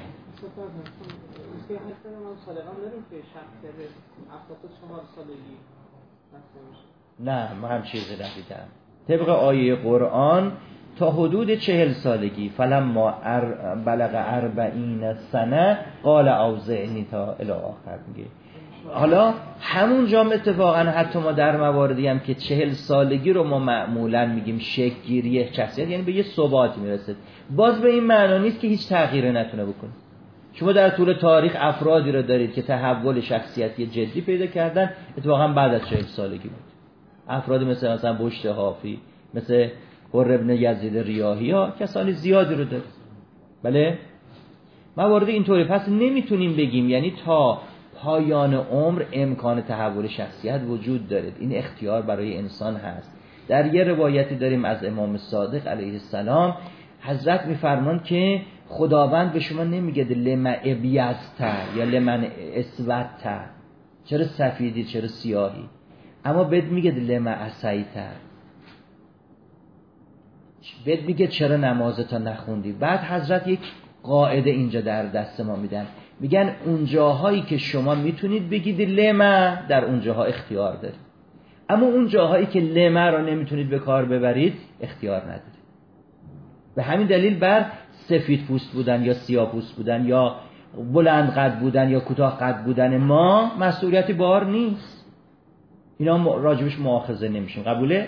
نه ما هم چیزی ندیدم. طبق آیه قرآن تا حدود 40 سالگی فلما بلغ 40 سنه قال اوزعنی تا الی آخر میگه. حالا همون جام اتفاقا حتی ما در مواردی هم که 40 سالگی رو ما معمولا میگیم شکل گیری شخصیت، یعنی به یه ثبات میرسه، باز به این معنا نیست که هیچ تغییری نتونه بکنه. شما در طول تاریخ افرادی رو دارید که تحول شخصیتی جدی پیدا کردن اتفاقا بعد از 40 سالگی بود. افرادی مثلا بشت حافی، مثل قر ابن یزید ریاحی ها، کسانی زیادی رو دارید. بله موارد اینطوری. پس نمیتونیم بگیم یعنی تا پایان عمر امکان تحول شخصیت وجود داره. این اختیار برای انسان هست. در یه روایتی داریم از امام صادق علیه السلام، حضرت میفرمان که خداوند به شما نمیگه لما ابیضت یا لمن اسودت، چرا سفیدی چرا سیاهی، اما بهت میگه لما عصیت، بهت میگه چرا نمازتو نخوندی. بعد حضرت یک قاعده اینجا در دست ما میدن، میگن اون جاهایی که شما میتونید بگید لما، در اون جاها اختیار دارید، اما اون جاهایی که لما رو نمیتونید به کار ببرید اختیار ندارید. به همین دلیل بر سفید پوست بودن یا سیاه پوست بودن یا بلند قد بودن یا کوتاه قد بودن ما مسئولیتی بار نیست، اینا راجبش مؤاخذه نمیشیم، قبوله؟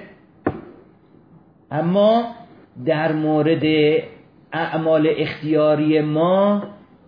اما در مورد اعمال اختیاری ما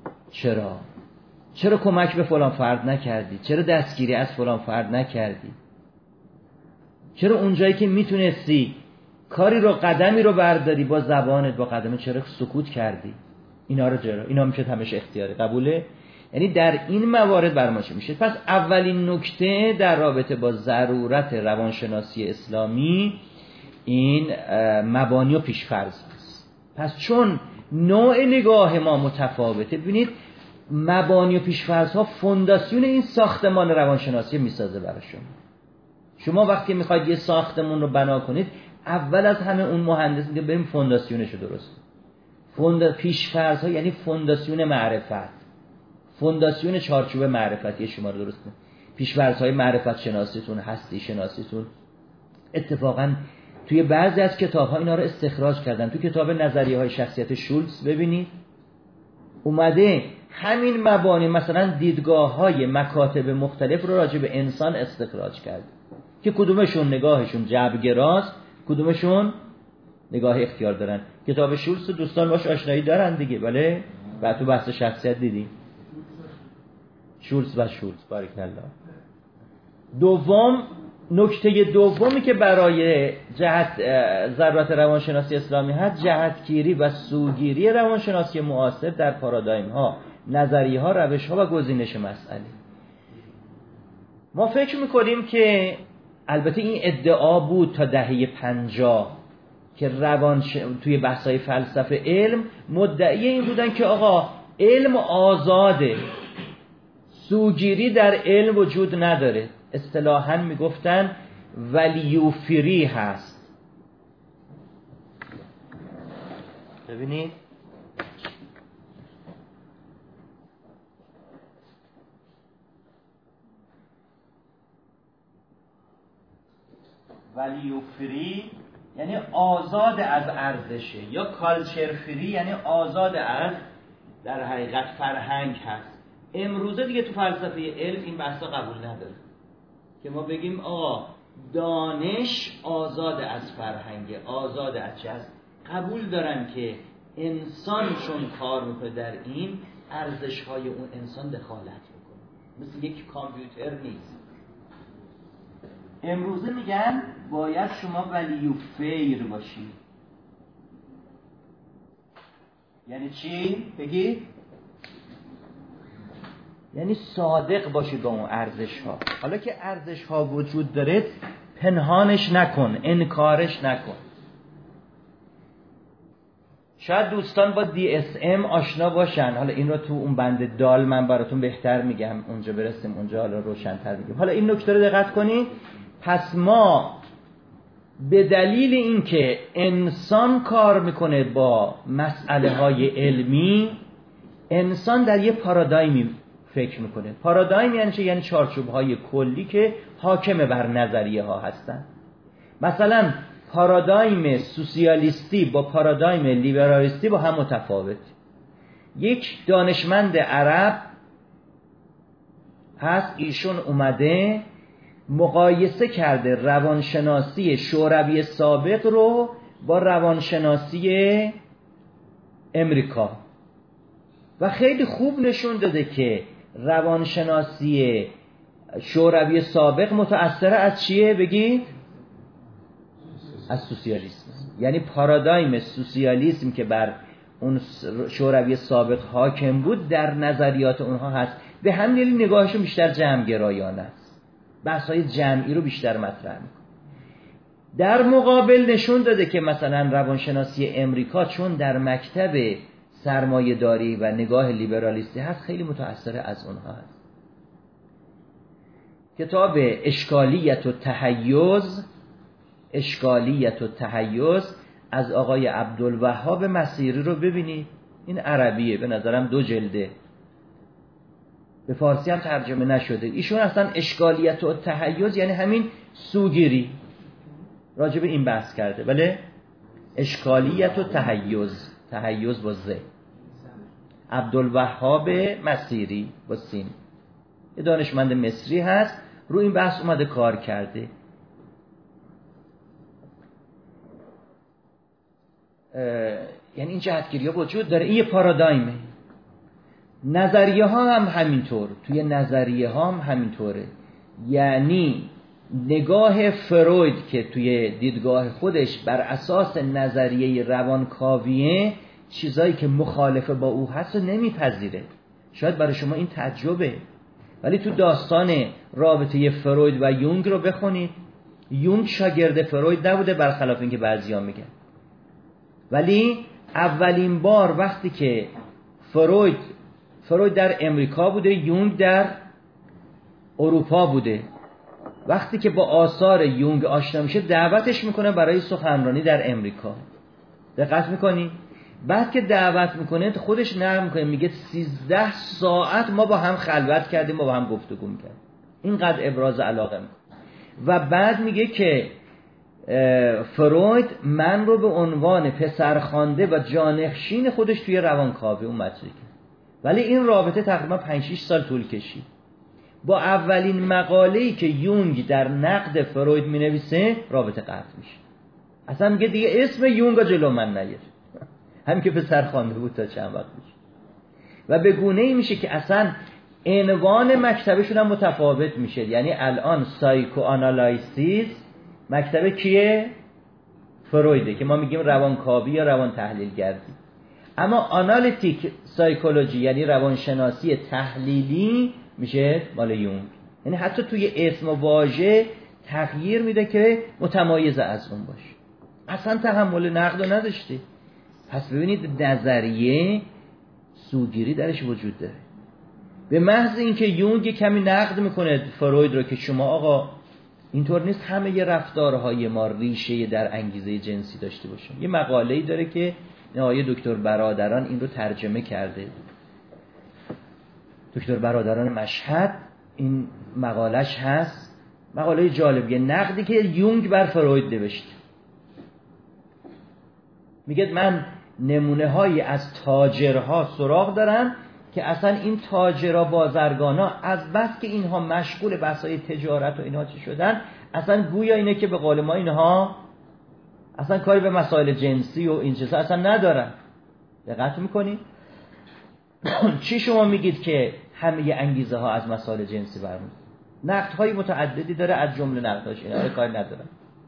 چرا کمک به فلان فرد نکردی؟ چرا دستگیری از فلان فرد نکردی؟ چرا اونجایی که میتونستی کاری رو، قدمی رو برداری با زبانت، با قدمت، چرا سکوت کردی؟ اینا میشه همش اختیاری، قبوله؟ یعنی در این موارد برماشه میشه. پس اولین نکته در رابطه با ضرورت روانشناسی اسلامی این مبانی و پیشفرض است. پس چون نوع نگاه ما متفاوته، ببینید مبانی و پیشفرض ها فونداسیون این ساختمان روانشناسی میسازه برای شما وقتی میخواید یه ساختمون رو بنا کنید، اول از همه اون مهندس میگه بریم فونداسیونش رو درست کنیم. پیشفرض ها یعنی فونداسیون معرفت، فونداسیون چارچوب معرفتی شما رو درست کنید. پیشفرض های معرفت شناسیتون، هستی شناسیتون، اتفاقا توی بعضی از کتاب ها اینا رو استخراج کردن. توی کتاب نظریه های شخصیت شولتز ببینید اومده همین مبانی، مثلا دیدگاه های مکاتب مختلف رو راجع به انسان استخراج کرد که کدومشون نگاهشون جبرگراست، کدومشون نگاه اختیار دارن. کتاب شولتز دوستان باش آشنایی دارن دیگه، بله؟ بعد تو بحث شخصیت دیدیم شولتز بارکالله. نکته دومی که برای ضرورت روانشناسی اسلامی هست، جهتگیری و سوگیری روانشناسی معاصر در پارادایم ها، نظریه ها، روش ها و گزینش مسئله. ما فکر میکنیم که البته این ادعا بود تا دهه 50 که توی بحث‌های فلسفه علم مدعی این بودن که آقا علم آزاده، سوگیری در علم وجود نداره. اصطلاحاً میگفتن ولیو فری هست. ببینید ولیو فری یعنی آزاد از ارزشه، یا کالچر فری یعنی آزاد از در حقیقت فرهنگ هست. امروزه دیگه تو فلسفه علم این بحثا قبول نداره که ما بگیم آقا دانش آزاد از فرهنگ، آزاد از چه هست. قبول دارن که انسان چون کار میکنه در این ارزش‌های اون انسان دخالت میکنه، مثل یک کامپیوتر نیست. امروزه میگن باید شما ولیو فیر باشی. یعنی چی؟ بگید. یعنی صادق باشید با اون ارزش ها. حالا که ارزش ها وجود داره پنهانش نکن، انکارش نکن. شاید دوستان با DSM آشنا باشن، حالا این رو تو اون بند دال من براتون بهتر میگم، اونجا برسیم اونجا حالا روشن‌تر میگم. حالا این نکته رو دقت کنید. پس ما به دلیل اینکه انسان کار میکنه با مسئله های علمی، انسان در یه پارادایمی فکر میکنه. پارادایم یعنی چه؟ یعنی چارچوب های کلی که حاکم بر نظریه ها هستن. مثلا پارادایم سوسیالیستی با پارادایم لیبرالیستی با هم متفاوت. یک دانشمند عرب هست، ایشون اومده مقایسه کرده روانشناسی شوروی سابق رو با روانشناسی امریکا و خیلی خوب نشون داده که روانشناسی شوروی سابق متأثر از چیه؟ بگید از سوسیالیسم. یعنی پارادایم سوسیالیسم که بر اون شوروی سابق حاکم بود در نظریات اونها هست. به همین دلیل نگاهشون بیشتر جمع گرایانه است، بحث‌های جمعی رو بیشتر مطرح میکنه. در مقابل نشون داده که مثلا روانشناسی امریکا چون در مکتب سرمایه‌داری و نگاه لیبرالیستی هست خیلی متأثر از اونها هست. کتاب اشکالیت و تحیز از آقای عبدالوهاب مسیری رو ببینید، این عربیه، به نظرم 2 جلده، به فارسی هم ترجمه نشده. ایشون اصلا اشکالیت و تحیز یعنی همین سوگیری راجع به این بحث کرده. بله، اشکالیت و تحیز با ز. عبدالوهاب مسیری با سین، یه دانشمند مصری هست، رو این بحث اومده کار کرده. یعنی این جهتگیری ها وجود داره، این یه پارادایمه. نظریه ها هم همینطور، توی نظریه ها هم همینطوره. یعنی نگاه فروید که توی دیدگاه خودش بر اساس نظریه روانکاویه چیزایی که مخالف با او هست رو نمیپذیره. شاید برای شما این تعجبه، ولی تو داستان رابطه فروید و یونگ رو بخونید. یونگ شاگرد فروید نبوده، برخلاف اینکه بعضیا میگن، ولی اولین بار وقتی که فروید در امریکا بوده، یونگ در اروپا بوده، وقتی که با آثار یونگ آشنا میشه دعوتش میکنه برای سخنرانی در امریکا. دقت میکنی؟ بعد که دعوت میکنه خودش نقل میکنه، میگه 13 ساعت ما با هم خلوت کردیم، ما با هم گفتگو میکردیم، اینقدر ابراز علاقه میکنه. و بعد میگه که فروید من رو به عنوان پسرخوانده و جانشین خودش توی روانکاوی اون مطرح کرد، ولی این رابطه تقریبا 5-6 سال طول کشید. با اولین مقاله‌ای که یونگ در نقد فروید مینویسه رابطه قطع میشه. اصلا میگه دیگه اسم یونگ جلو من نیار، همین که پسرخوانده بود تا چند وقت میشه. و به گونه‌ای میشه که اصلا عنوان مکتبشون هم متفاوت میشه. یعنی الان سایکوآنالایسیس مکتب کیه؟ فرویده، که ما میگیم روانکاوی یا روان تحلیلگری. اما آنالیتیک سایکولوژی یعنی روانشناسی تحلیلی میشه مال یونگ. یعنی حتی توی اسم و واژه تغییر میده که متمایز از اون باشه. اصلا تحمل نقد نداشته. پس ببینید نظریه سوگیری درش وجود داره. به محض اینکه یونگ کمی نقد میکنه فروید رو که شما آقا اینطور نیست همه ی رفتارهای ما ریشه در انگیزه جنسی داشته باشه. یه مقاله‌ای داره که آقای دکتر برادران این رو ترجمه کرده، دکتر برادران مشهد، این مقالش هست، مقاله جالبیه، نقدی که یونگ بر فروید نوشته. میگه من نمونه هایی از تاجرها سراغ دارم که اصلا این تاجرها بازرگانا از بس که اینها مشغول بحث‌های تجارت و اینها چی شدن، اصلا گویا اینه که به قول ما اینها اصلا کاری به مسائل جنسی و این چیزا اصلا ندارن. دقت میکنید؟ چی شما میگید که همه انگیزه ها از مسائل جنسی برمیاد؟ نقدهای متعددی داره، از جمله نقداش اینا کاری ندارن.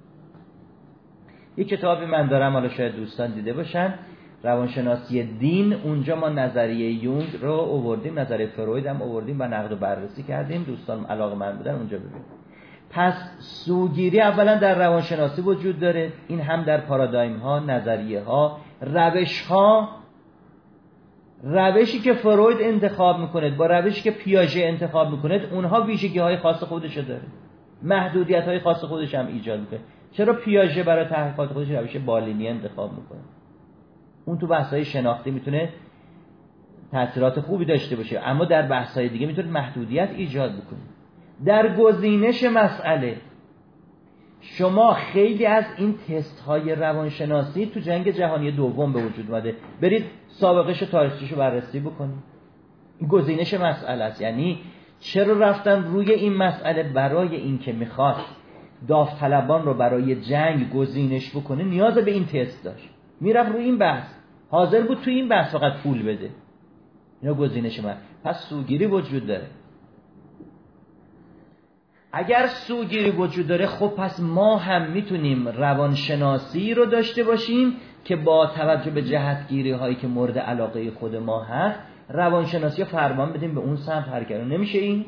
یک کتابی من دارم، حالا شاید دوستان دیده باشن، روانشناسی دین. اونجا ما نظریه یونگ رو آوردیم، نظریه فروید هم آوردیم و نقد و بررسی کردیم. دوستان علاقه‌مند بودن اونجا ببینید. پس سوگیری اولا در روانشناسی وجود داره، این هم در پارادایم ها، نظریه ها، روش ها. روشی که فروید انتخاب میکنه با روشی که پیاژه انتخاب میکنه، اونها ویژگی های خاص خودشو داره، محدودیت های خاص خودش هم ایجاد میکنه. چرا پیاژه برای تحقیقات خودش روش بالینی انتخاب میکنه؟ اون تو بحث‌های شناختی میتونه تأثیرات خوبی داشته باشه، اما در بحث‌های دیگه میتونه محدودیت ایجاد بکنه. در گزینش مسئله شما خیلی از این تست‌های روانشناسی تو جنگ جهانی دوم به وجود اومده، برید سابقه‌اش و تاریخچه‌ش رو بررسی بکنید. این گزینش مسئله است. یعنی چرا رفتن روی این مسئله؟ برای این که میخواد داوطلبان رو برای جنگ گزینش بکنه نیاز به این تست داشت، میرفت روی این بحث، حاضر بود تو این بحث فقط پول بده. اینا گزینش من. پس سوگیری وجود داره. اگر سوگیری وجود داره، خب پس ما هم میتونیم روانشناسی رو داشته باشیم که با توجه به جهتگیری هایی که مورد علاقه خود ما هست، روانشناسی رو فرمان بدیم به اون سمت حرکت. نمیشه این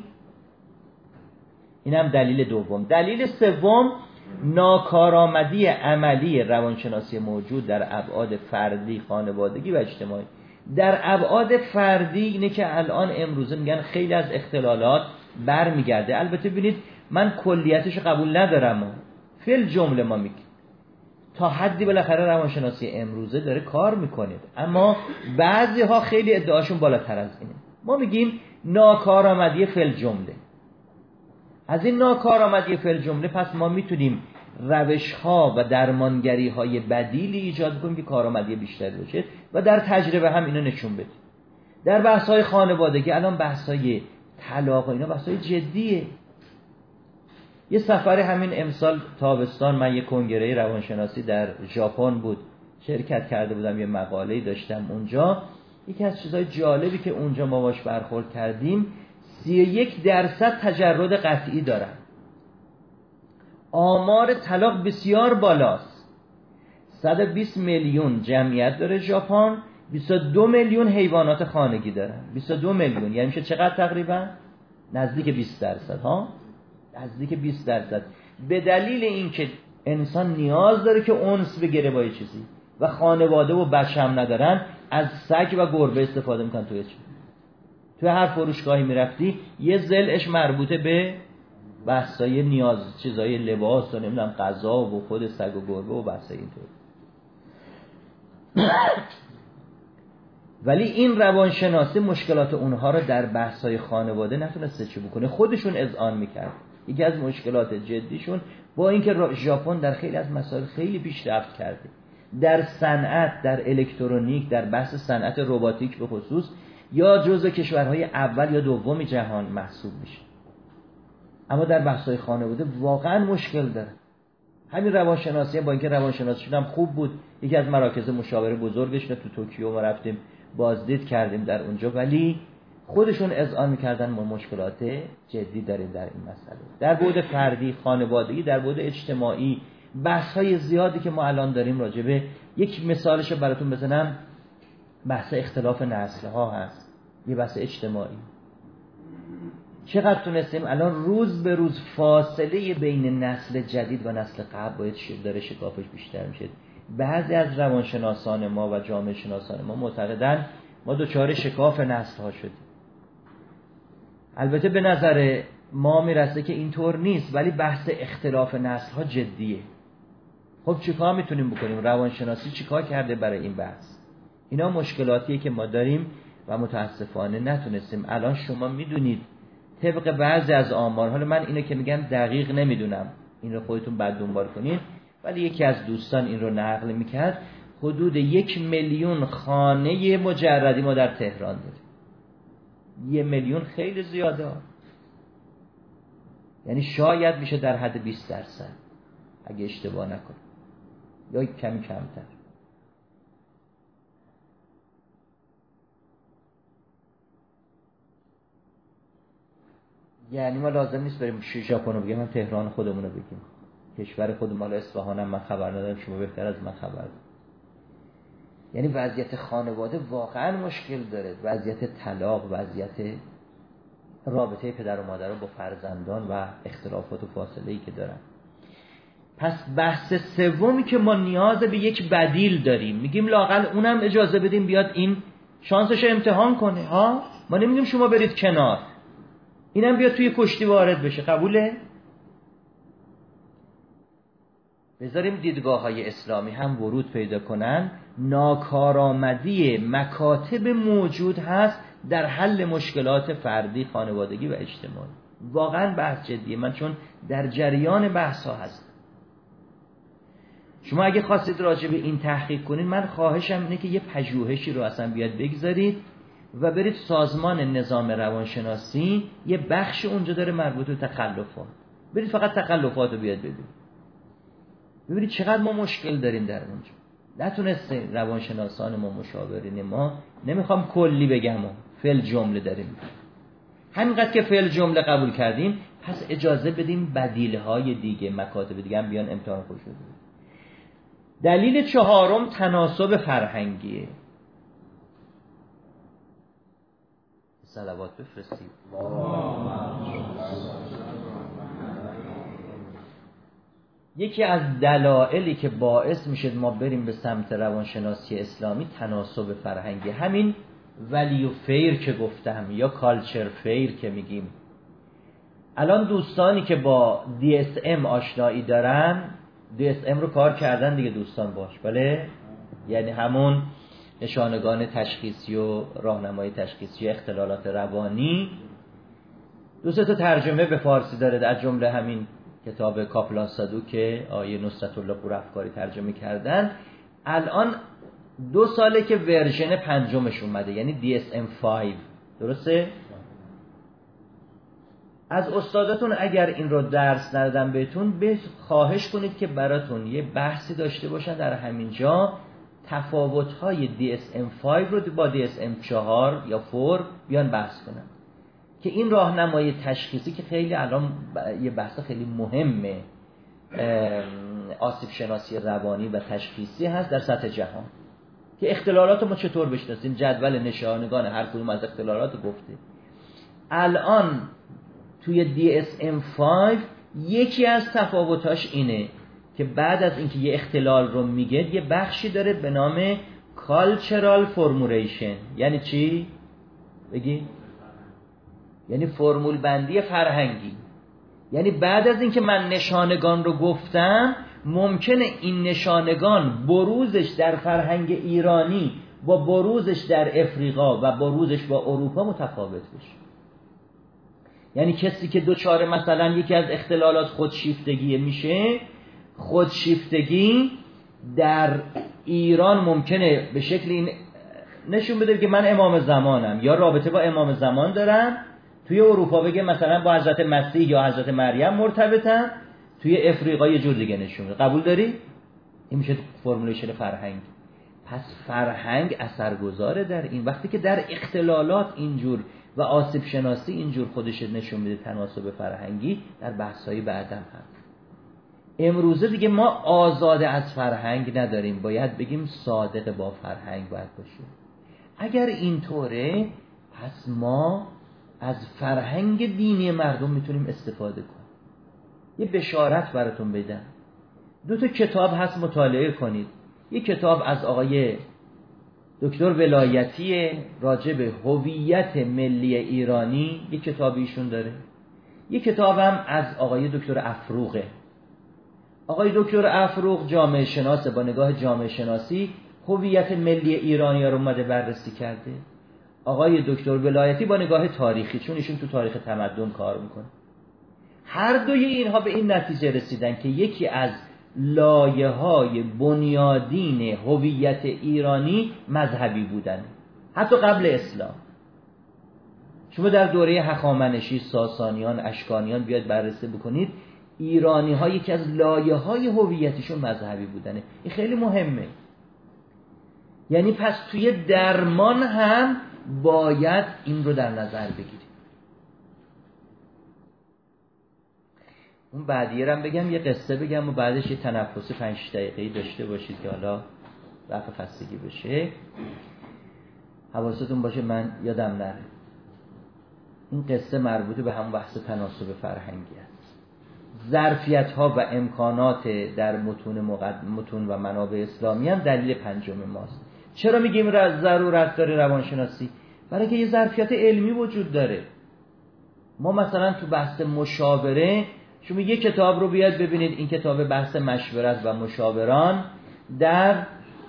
هم دلیل دوم. دلیل سوم، ناکارآمدی عملی روانشناسی موجود در ابعاد فردی، خانوادگی و اجتماعی. در ابعاد فردی اینه که الان امروزه میگن خیلی از اختلالات برمیگرده. البته ببینید من کلیتش قبول ندارم، فعل جمله ما میگیم تا حدی بالاخره روانشناسی امروزه داره کار میکنه، اما بعضی ها خیلی ادعاشون بالاتر از اینه. ما میگیم ناکارآمدی فعل جمله. از این ناکارآمدی فعل جمله پس ما میتونیم روش ها و درمانگری های بدیلی ایجاد کنیم که کارآمدی بیشتری باشه و در تجربه هم اینو نشون بدیم. در بحث های خانوادگی الان بحث های طلاق و اینا بحث های جدیه. یه سفر همین امسال تابستان من یه کنگره روانشناسی در ژاپن بود، شرکت کرده بودم، یه مقاله‌ای داشتم اونجا. یکی از چیزهای جالبی که اونجا ما باش برخورد کردیم 31% تجرد قطعی دارن. آمار طلاق بسیار بالاست. 120 میلیون جمعیت داره ژاپن، 22 میلیون حیوانات خانگی دارن. 22 میلیون یعنی میشه چقدر تقریبا؟ نزدیک 20% ها؟ نزدیک 20%. به دلیل اینکه انسان نیاز داره که انس بگیره با یه چیزی و خانواده و بچه هم ندارن، از سگ و گربه استفاده میکنن. توی هر فروشگاهی میرفتی یه ضلعش مربوطه به بحثای نیاز، چیزای لباس و نمیدونم غذا و خود سگ و گربه و بحثای اینطور. ولی این روانشناسی مشکلات اونها رو در بحثای خانواده نتونسته چی بکنه، خودشون اذعان میکرد. یکی از مشکلات جدیشون با اینکه ژاپن در خیلی از مسائل خیلی پیشرفت کرده، در صنعت، در الکترونیک، در بحث صنعت رباتیک به خصوص، یا جزو کشورهای اول یا دوم جهان محسوب میشه، اما در بحث‌های خانواده واقعا مشکل داره. همین روانشناسی با اینکه روانشناسیشون هم خوب بود، یکی از مراکز مشاوره بزرگش تو توکیو ما رفتیم بازدید کردیم در اونجا، ولی خودشون اذعان میکردن ما مشکلات جدی داریم در این مسئله، در بعد فردی، خانوادگی، در بعد اجتماعی. بحث‌های زیادی که ما الان داریم راجبه، یک مثالش رو براتون بزنم، بحث اختلاف نسل‌ها هست، یه بحث اجتماعی. چقدر تونستیم الان روز به روز فاصله بین نسل جدید و نسل قبل باید داره شکافش بیشتر میشه. بعضی از روانشناسان ما و جامعه شناسان ما معتقدن ما دچار شکاف نسل‌ها شدیم. البته به نظر ما میرسه که اینطور نیست، ولی بحث اختلاف نسل‌ها جدیه. خب چیکار میتونیم بکنیم؟ روانشناسی چیکار کرده برای این بحث؟ اینا مشکلاتیه که ما داریم و متاسفانه نتونستیم. الان شما میدونید طبق بعضی از آمار، حالا من اینو که میگم دقیق نمیدونم، این رو خودتون بعد دنبال کنید، ولی یکی از دوستان این رو نقل میکرد، حدود 1 میلیون خانه مجردی ما در تهران داریم. 1 میلیون خیلی زیاده، یعنی شاید میشه در حد 20% اگه اشتباه نکنم، یا کمی کمتر. یعنی ما لازم نیست بریم ژاپن رو بگیم، من تهران خودمون رو بگیم، کشور خودمون، مال اصفهانم من خبر ندارم، شما بهتر از من خبر دارید. یعنی وضعیت خانواده واقعا مشکل داره، وضعیت طلاق، وضعیت رابطه پدر و مادر با فرزندان و اختلافات و فاصله‌ای که دارن. پس بحث سومی که ما نیاز به یک بدیل داریم، میگیم لااقل اونم اجازه بدیم بیاد این شانسش امتحان کنه ها. ما نمیگیم شما برید کنار، اینم بیاد توی کشتی وارد بشه، قبوله؟ بذاریم دیدگاه‌های اسلامی هم ورود پیدا کنن. ناکارآمدی مکاتب موجود هست در حل مشکلات فردی، خانوادگی و اجتماعی. واقعا بحث جدیه، من چون در جریان بحث ها هستم. شما اگه خواستید راجع به این تحقیق کنید، من خواهشم اینه که یه پژوهشی رو اصلا بیاد بگذارید و برید سازمان نظام روانشناسی، یه بخش اونجا داره مربوط به تخلفات، برید فقط تخلفات رو بیاد ببینید چقدر ما مشکل داریم در اونجا. نتونسته روانشناسان ما، مشاورین ما، نمیخوام کلی بگم، فعل جمله داریم، همینقدر که فعل جمله قبول کردیم، پس اجازه بدیم بدیل‌های دیگه، مکاتب دیگه هم بیان امتحان خودشون بدن. دلیل چهارم تناسب فرهنگیه. صلوات بفرستید. یکی از دلایلی که باعث میشه ما بریم به سمت روانشناسی اسلامی تناسب فرهنگی، همین ولیو فیر که گفتم یا کالچر فیر که میگیم. الان دوستانی که با DSM آشنایی دارن DSM رو کار کردن دیگه دوستان باش، بله؟ یعنی همون نشانگان تشخیصی و راهنمای تشخیصی اختلالات روانی. 2-3 تا ترجمه به فارسی داره، از جمله همین کتاب کاپلان سادو که آیه نصرت الله پورافکاری ترجمه کردن. الان 2 ساله که ورژن 5 اومده، یعنی DSM-5. درسته؟ از استاداتون اگر این رو درس ندادن بهتون، خواهش کنید که براتون یه بحثی داشته باشن در همین جا، تفاوت‌های DSM-5 رو با DSM-4 یا 4 بیان بحث کنن، که این راهنمای تشخیصی که خیلی الان یه بحث خیلی مهمه، آسیب شناسی روانی و تشخیصی هست در سطح جهان، که اختلالات ما چطور بشناسیم، جدول نشانگان هر کدوم از اختلالات گفته. الان توی DSM-5 یکی از تفاوتاش اینه که بعد از اینکه یه اختلال رو میگه، یه بخشی داره به نام Cultural Formulation. یعنی چی؟ بگی؟ یعنی فرمول بندی فرهنگی. یعنی بعد از اینکه من نشانگان رو گفتم، ممکنه این نشانگان بروزش در فرهنگ ایرانی با بروزش در افریقا و بروزش با اروپا متفاوت بشه. یعنی کسی که دوچار مثلا یکی از اختلالات خودشیفتگی میشه، خودشیفتگی در ایران ممکنه به شکل این نشون بده که من امام زمانم یا رابطه با امام زمان دارم، توی اروپا بگه مثلا با حضرت مسیح یا حضرت مریم مرتبطم، توی افریقا یه جور دیگه نشون بده. قبول داری؟ این میشه فرمولیشن فرهنگ. پس فرهنگ اثرگذاره در این. وقتی که در اختلالات اینجور و آسیب شناسی اینجور خودش نشون میده تناسب فرهنگی، در بحث‌های بعدم هست. امروزه دیگه ما آزاده از فرهنگ نداریم، باید بگیم صادق با فرهنگ باید باشیم. اگر اینطوره، پس ما از فرهنگ دینی مردم میتونیم استفاده کنیم. یه بشارت براتون بدم، 2 تا کتاب هست مطالعه کنید. یه کتاب از آقای دکتر ولایتی راجع به هویت ملی ایرانی، یه کتابی ایشون داره. یه کتابم از آقای دکتر افروغه. آقای دکتر افروغ جامعه شناسه، با نگاه جامعه شناسی هویت ملی ایرانی رو اومده بررسی کرده. آقای دکتر ولایتی با نگاه تاریخی، چون ایشون تو تاریخ تمدن کار میکنه. هر دوی اینها به این نتیجه رسیدن که یکی از لایه‌های بنیادین هویت ایرانی مذهبی بودن، حتی قبل اسلام. شما در دوره هخامنشی، ساسانیان، اشکانیان بیاد بررسی بکنید، ایرانی‌ها یکی از لایه‌های هویتشون مذهبی بودنه. این خیلی مهمه. یعنی پس توی درمان هم باید این رو در نظر بگیریم. اون بعدیه رو هم بگم، یه قصه بگم و بعدش یه تنفس 5 دقیقه‌ای داشته باشید که حالا رفع خستگی بشه. حواستون باشه من یادم نره. این قصه مربوط به همون بحث تناسب فرهنگی است. ظرفیت‌ها و امکانات در متون و منابع اسلامی هم دلیل 5 ماست. چرا میگیم ضرورت داره روانشناسی؟ برای اینکه یه ظرفیت علمی وجود داره. ما مثلا تو بحث مشاوره، شما یه کتاب رو بیاد ببینید، این کتاب بحث مشورت و مشاوران در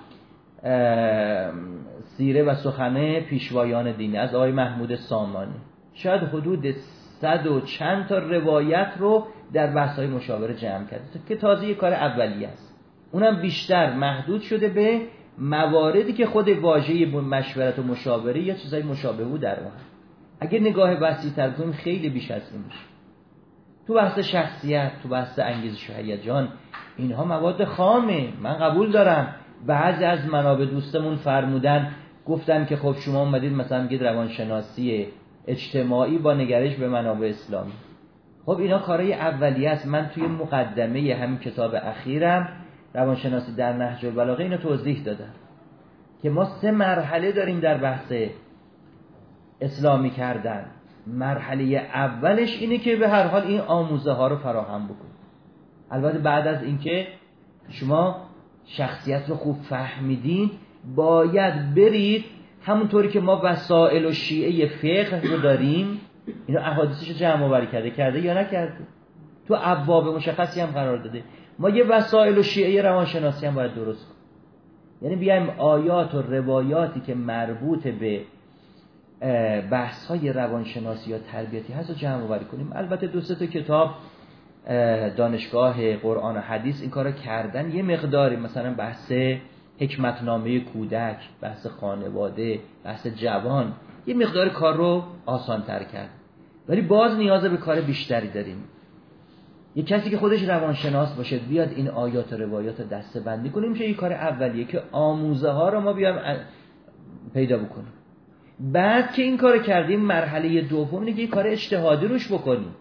سیره و سخن پیشوایان دینی از آقای محمود سامانی. شاید حدود 100 و چند تا روایت رو در بحث‌های مشاوره جمع کرده که تازه یه کار اولیه است. اونم بیشتر محدود شده به مواردی که خود واژه مشورت و مشاوره یا چیزای مشابه بود در اون. اگه نگاه وسیع‌تر کنیم خیلی بیش از این میشه. تو بحث شخصیت، تو بحث انگیزش و هیجان، اینها مواد خامه. من قبول دارم بعضی از منابع دوستمون فرمودن، گفتن که خب شما اومدید مثلا میگید روانشناسی اجتماعی با نگرش به منابع اسلامی. خب اینا کارهای اولیه است. من توی مقدمه همین کتاب اخیرم روانشناسی در نهج البلاغه اینو توضیح دادم که ما 3 مرحله داریم در بحث اسلامی کردن. مرحله اولش اینه که به هر حال این آموزه ها رو فراهم بکنید. البته بعد از اینکه شما شخصیت رو خوب فهمیدین، باید برید همونطوری که ما وسائل و شیعه فقه رو داریم، اینا احادیثش رو جمع آوری کرده یا نکرده، تو ابواب مشخصی هم قرار داده. ما یه وسایل و شیعه روانشناسی هم باید درست کنیم. یعنی بیایم آیات و روایاتی که مربوط به بحث‌های روانشناسی یا تربیتی هست رو جمع آوری کنیم. البته 2-3 کتاب دانشگاه قرآن و حدیث این کارو کردن، یه مقداری مثلا بحث حکمتنامه کودک، بحث خانواده، بحث جوان، یه مقدار کار رو آسان‌تر کرد، ولی باز نیاز به کار بیشتری داریم. یه کسی که خودش روانشناس باشه بیاد این آیات و روایات رو دسته‌بندی کنیم، میشه یه کار اولیه که آموزه ها رو ما بیام پیدا بکنیم. بعد که این کار کردیم، مرحله دوم اینه که یه کار اجتهادی روش بکنیم.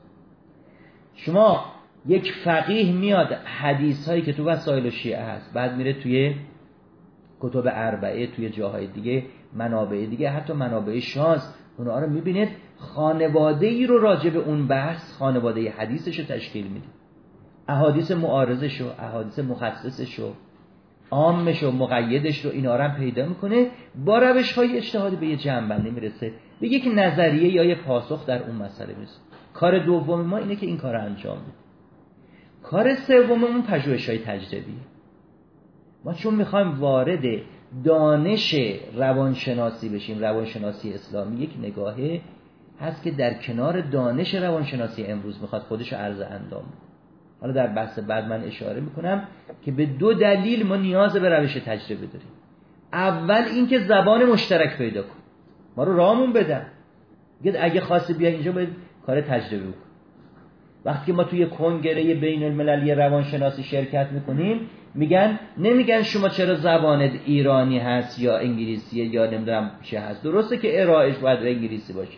شما یک فقیه میاد حدیث هایی که تو وسایل شیعه هست، بعد میره توی کتب اربعه، توی جاهای دیگه، منابع دیگه، حتی منابع شاذ، اونها رو میبینید خانواده ای رو راجع به اون بحث، خانواده حدیثش رو تشکیل میده، احادیث معارضش رو، احادیث مخصصش رو، عامش رو، مقیدش رو، اینا رو هم پیدا میکنه، با روش های اجتهادی به یه جمع‌بندی میرسه، به یک نظریه یا یه پاسخ در اون مسئله میرسه. کار دوم ما اینه که این کار رو انجام بدیم. کار سوممون پژوهش‌های تجربیه. ما چون میخوایم وارد دانش روانشناسی بشیم، روانشناسی اسلامی یک نگاهه هست که در کنار دانش روانشناسی امروز میخواد خودش عرض اندام بده. حالا در بحث بعد من اشاره میکنم که به 2 دلیل ما نیاز به روش تجربه داریم. اول اینکه زبان مشترک پیدا کن، ما رو راهمون بدن، اگه خواستی بیا اینجا باید کار تجربه بکن. وقتی ما توی کنگره بین المللی روانشناسی شرکت میکنیم، نمیگن شما چرا زبانت ایرانی هست یا انگلیسیه یا نمیدونم چه هست. درسته که ارائهش باید انگلیسی باشه،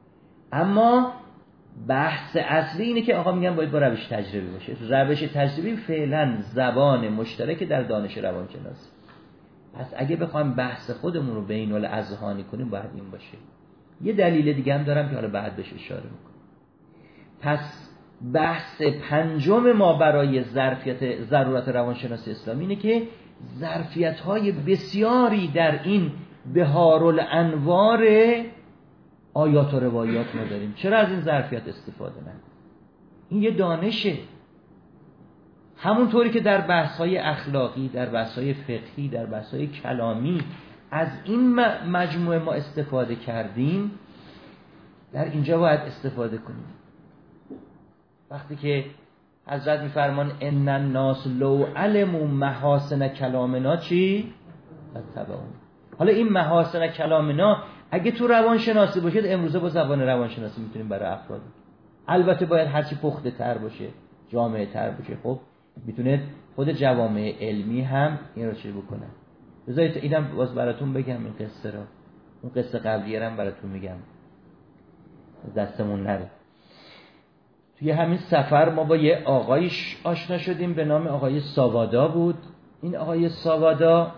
اما بحث اصلی اینه که آقا میگن باید با روش تجربی باشه. روش تجربی فعلا زبان مشترک در دانش روانشناسی. پس اگه بخوایم بحث خودمون رو بین الاذهانی کنیم باید این باشه. یه دلیل دیگه هم دارم که حالا بعد بهش اشاره میکنم. پس بحث پنجم ما برای ضرورت روانشناسی اسلامی اینه که ظرفیت‌های بسیاری در این بحارالانوار آیات و روایات ما داریم. چرا از این ظرفیت استفاده نکنیم؟ این یه دانشه. همونطوری که در بحث‌های اخلاقی، در بحث‌های فقهی، در بحث‌های کلامی از این مجموعه ما استفاده کردیم، در اینجا باید استفاده کنیم. وقتی که حضرت میفرمان ان الناس لو علموا محاسن کلامنا چی؟ اتبعون. حالا این محاسن کلامنا اگه تو روانشناسی باشه، امروزه با زبان روانشناسی میتونیم برای افراد، البته باید هرچی پخته تر باشه، جامعه تر باشه. خب میتونه خود جوامع علمی هم این رو چی بکنه. بذارید اینم باز براتون بگم این قصه رو، اون قصه قبلیه هم براتون میگم دستمون نره. توی همین سفر ما با یه آقایی آشنا شدیم به نام آقای ساوادا بود. این آقای ساوادا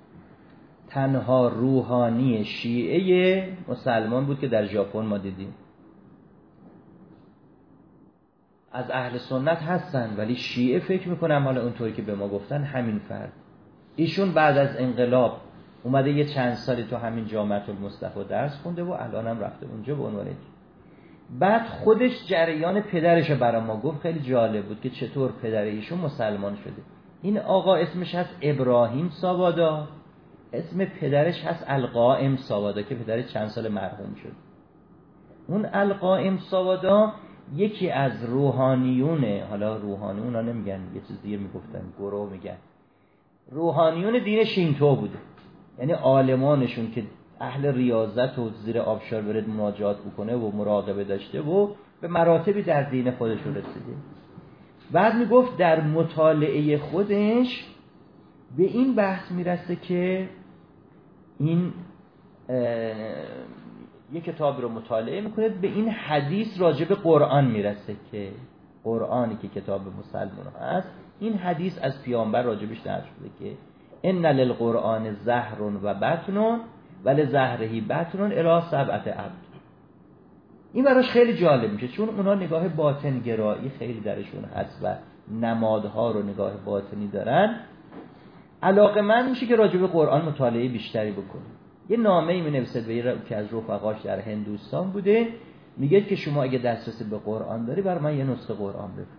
تنها روحانی شیعه مسلمان بود که در ژاپن ما دیدیم. از اهل سنت هستن ولی شیعه فکر میکنم، حالا اونطوری که به ما گفتن همین فرد. ایشون بعد از انقلاب اومده یه چند سالی تو همین جامعه المصطفی درس خونده و الان هم رفته اونجا به عنوان. بعد خودش جریان پدرش رو برای ما گفت. خیلی جالب بود که چطور پدر ایشون مسلمان شده. این آقا اسمش هست ابراهیم ساوادا، اسم پدرش هست القائم ساوادا که پدرش چند سال مرحوم شد. اون القائم ساوادا یکی از روحانیونه، حالا روحانیون ها نمیگن، یه چیز دیگه میگفتن، گروه میگن، روحانیون دین شینتو بوده. یعنی عالمانشون که اهل ریاضت و زیر آبشار برد مناجات بکنه و مراقبه داشته و به مراتبی در دین خودش رسیده. بعد میگفت در مطالعه خودش به این بحث میرسه که این یک کتاب رو مطالعه میکنه، به این حدیث راجع به قرآن میرسه که قرآنی که کتاب مسلمان هست، این حدیث از پیامبر راجبش نقل شده که ان للقرآن زهر و بطن ولزهره بطن الی 7 ابد. این براش خیلی جالب میشه چون اونا نگاه باطن گرایی خیلی درشون هست و نمادها رو نگاه باطنی دارن. علاقه‌مند میشه که راجع به قرآن مطالعه بیشتری بکنه. یه نامه‌ای می‌نویسه به یکی از رفقاش در هندوستان بوده، میگه که شما اگه دسترسی به قرآن داری برای من یه نسخه قرآن بفرست.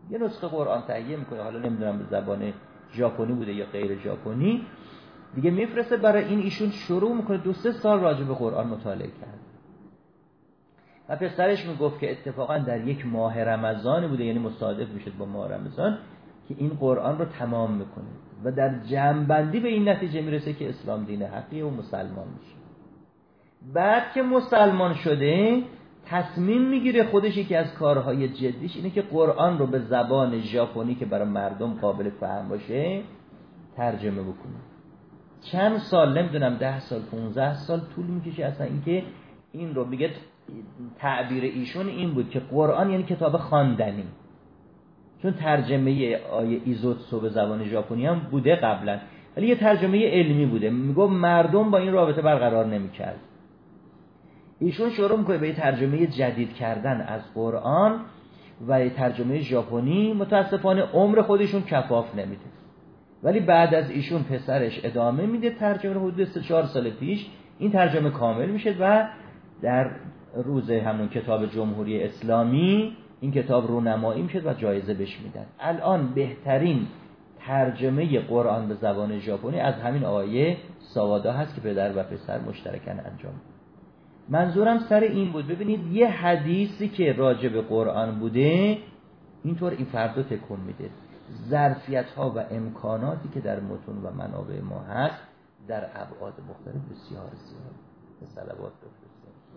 یه نسخه قرآن تهیه میکنه، حالا نمیدونم به زبان ژاپنی بوده یا غیر ژاپنی، دیگه میفرسته برای این. ایشون شروع میکنه 2-3 سال راجع به قرآن مطالعه کرد و پسرش میگفت که اتفاقا در یک ماه رمضان بوده، یعنی مصادف میشد با ماه رمضان، که این قرآن رو تمام میکنه و در جمع‌بندی به این نتیجه میرسه که اسلام دین حقیه و مسلمان میشه. بعد که مسلمان شده تصمیم میگیره خودش یکی از کارهای جدیش اینه که قرآن رو به زبان ژاپنی که برای مردم قابل فهم باشه ترجمه بکنه. چند سال، نمیدونم 10 سال 15 سال طول میکشه اصلا اینکه این رو بگه. تعبیر ایشون این بود که قرآن یعنی کتاب خواندنی، چون ترجمه آیه ایزوتسو به زبان ژاپنی هم بوده قبلا، ولی یه ترجمه علمی بوده. میگه مردم با این رابطه برقرار نمیکرد. ایشون شروع میکنه به ترجمه جدید کردن از قرآن و ترجمه ژاپنی. متاسفانه عمر خودشون کفاف نمیده، ولی بعد از ایشون پسرش ادامه میده. ترجمه حدود 3-4 سال پیش این ترجمه کامل میشه و در روز همون کتاب جمهوری اسلامی این کتاب رونمایی میشه و جایزه بهش میدن. الان بهترین ترجمه قرآن به زبان ژاپنی از همین آیه ساوادا هست که پدر و پسر مشترکاً انجام. منظورم سر این بود ببینید یه حدیثی که راجع به قرآن بوده اینطور این فردا تکون میده. ظرفیت‌ها و امکاناتی که در متون و منابع ما هست در ابعاد مختلف بسیار زیاد. به صلوات بفرستید.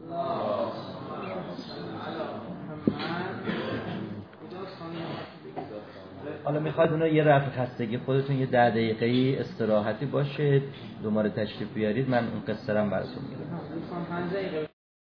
حالا میخواید اونا یه رفع خستگی خودتون یه 10 دقیقه استراحتی باشه، دوباره تشریف بیارید، من اون قصه رو براتون میگم.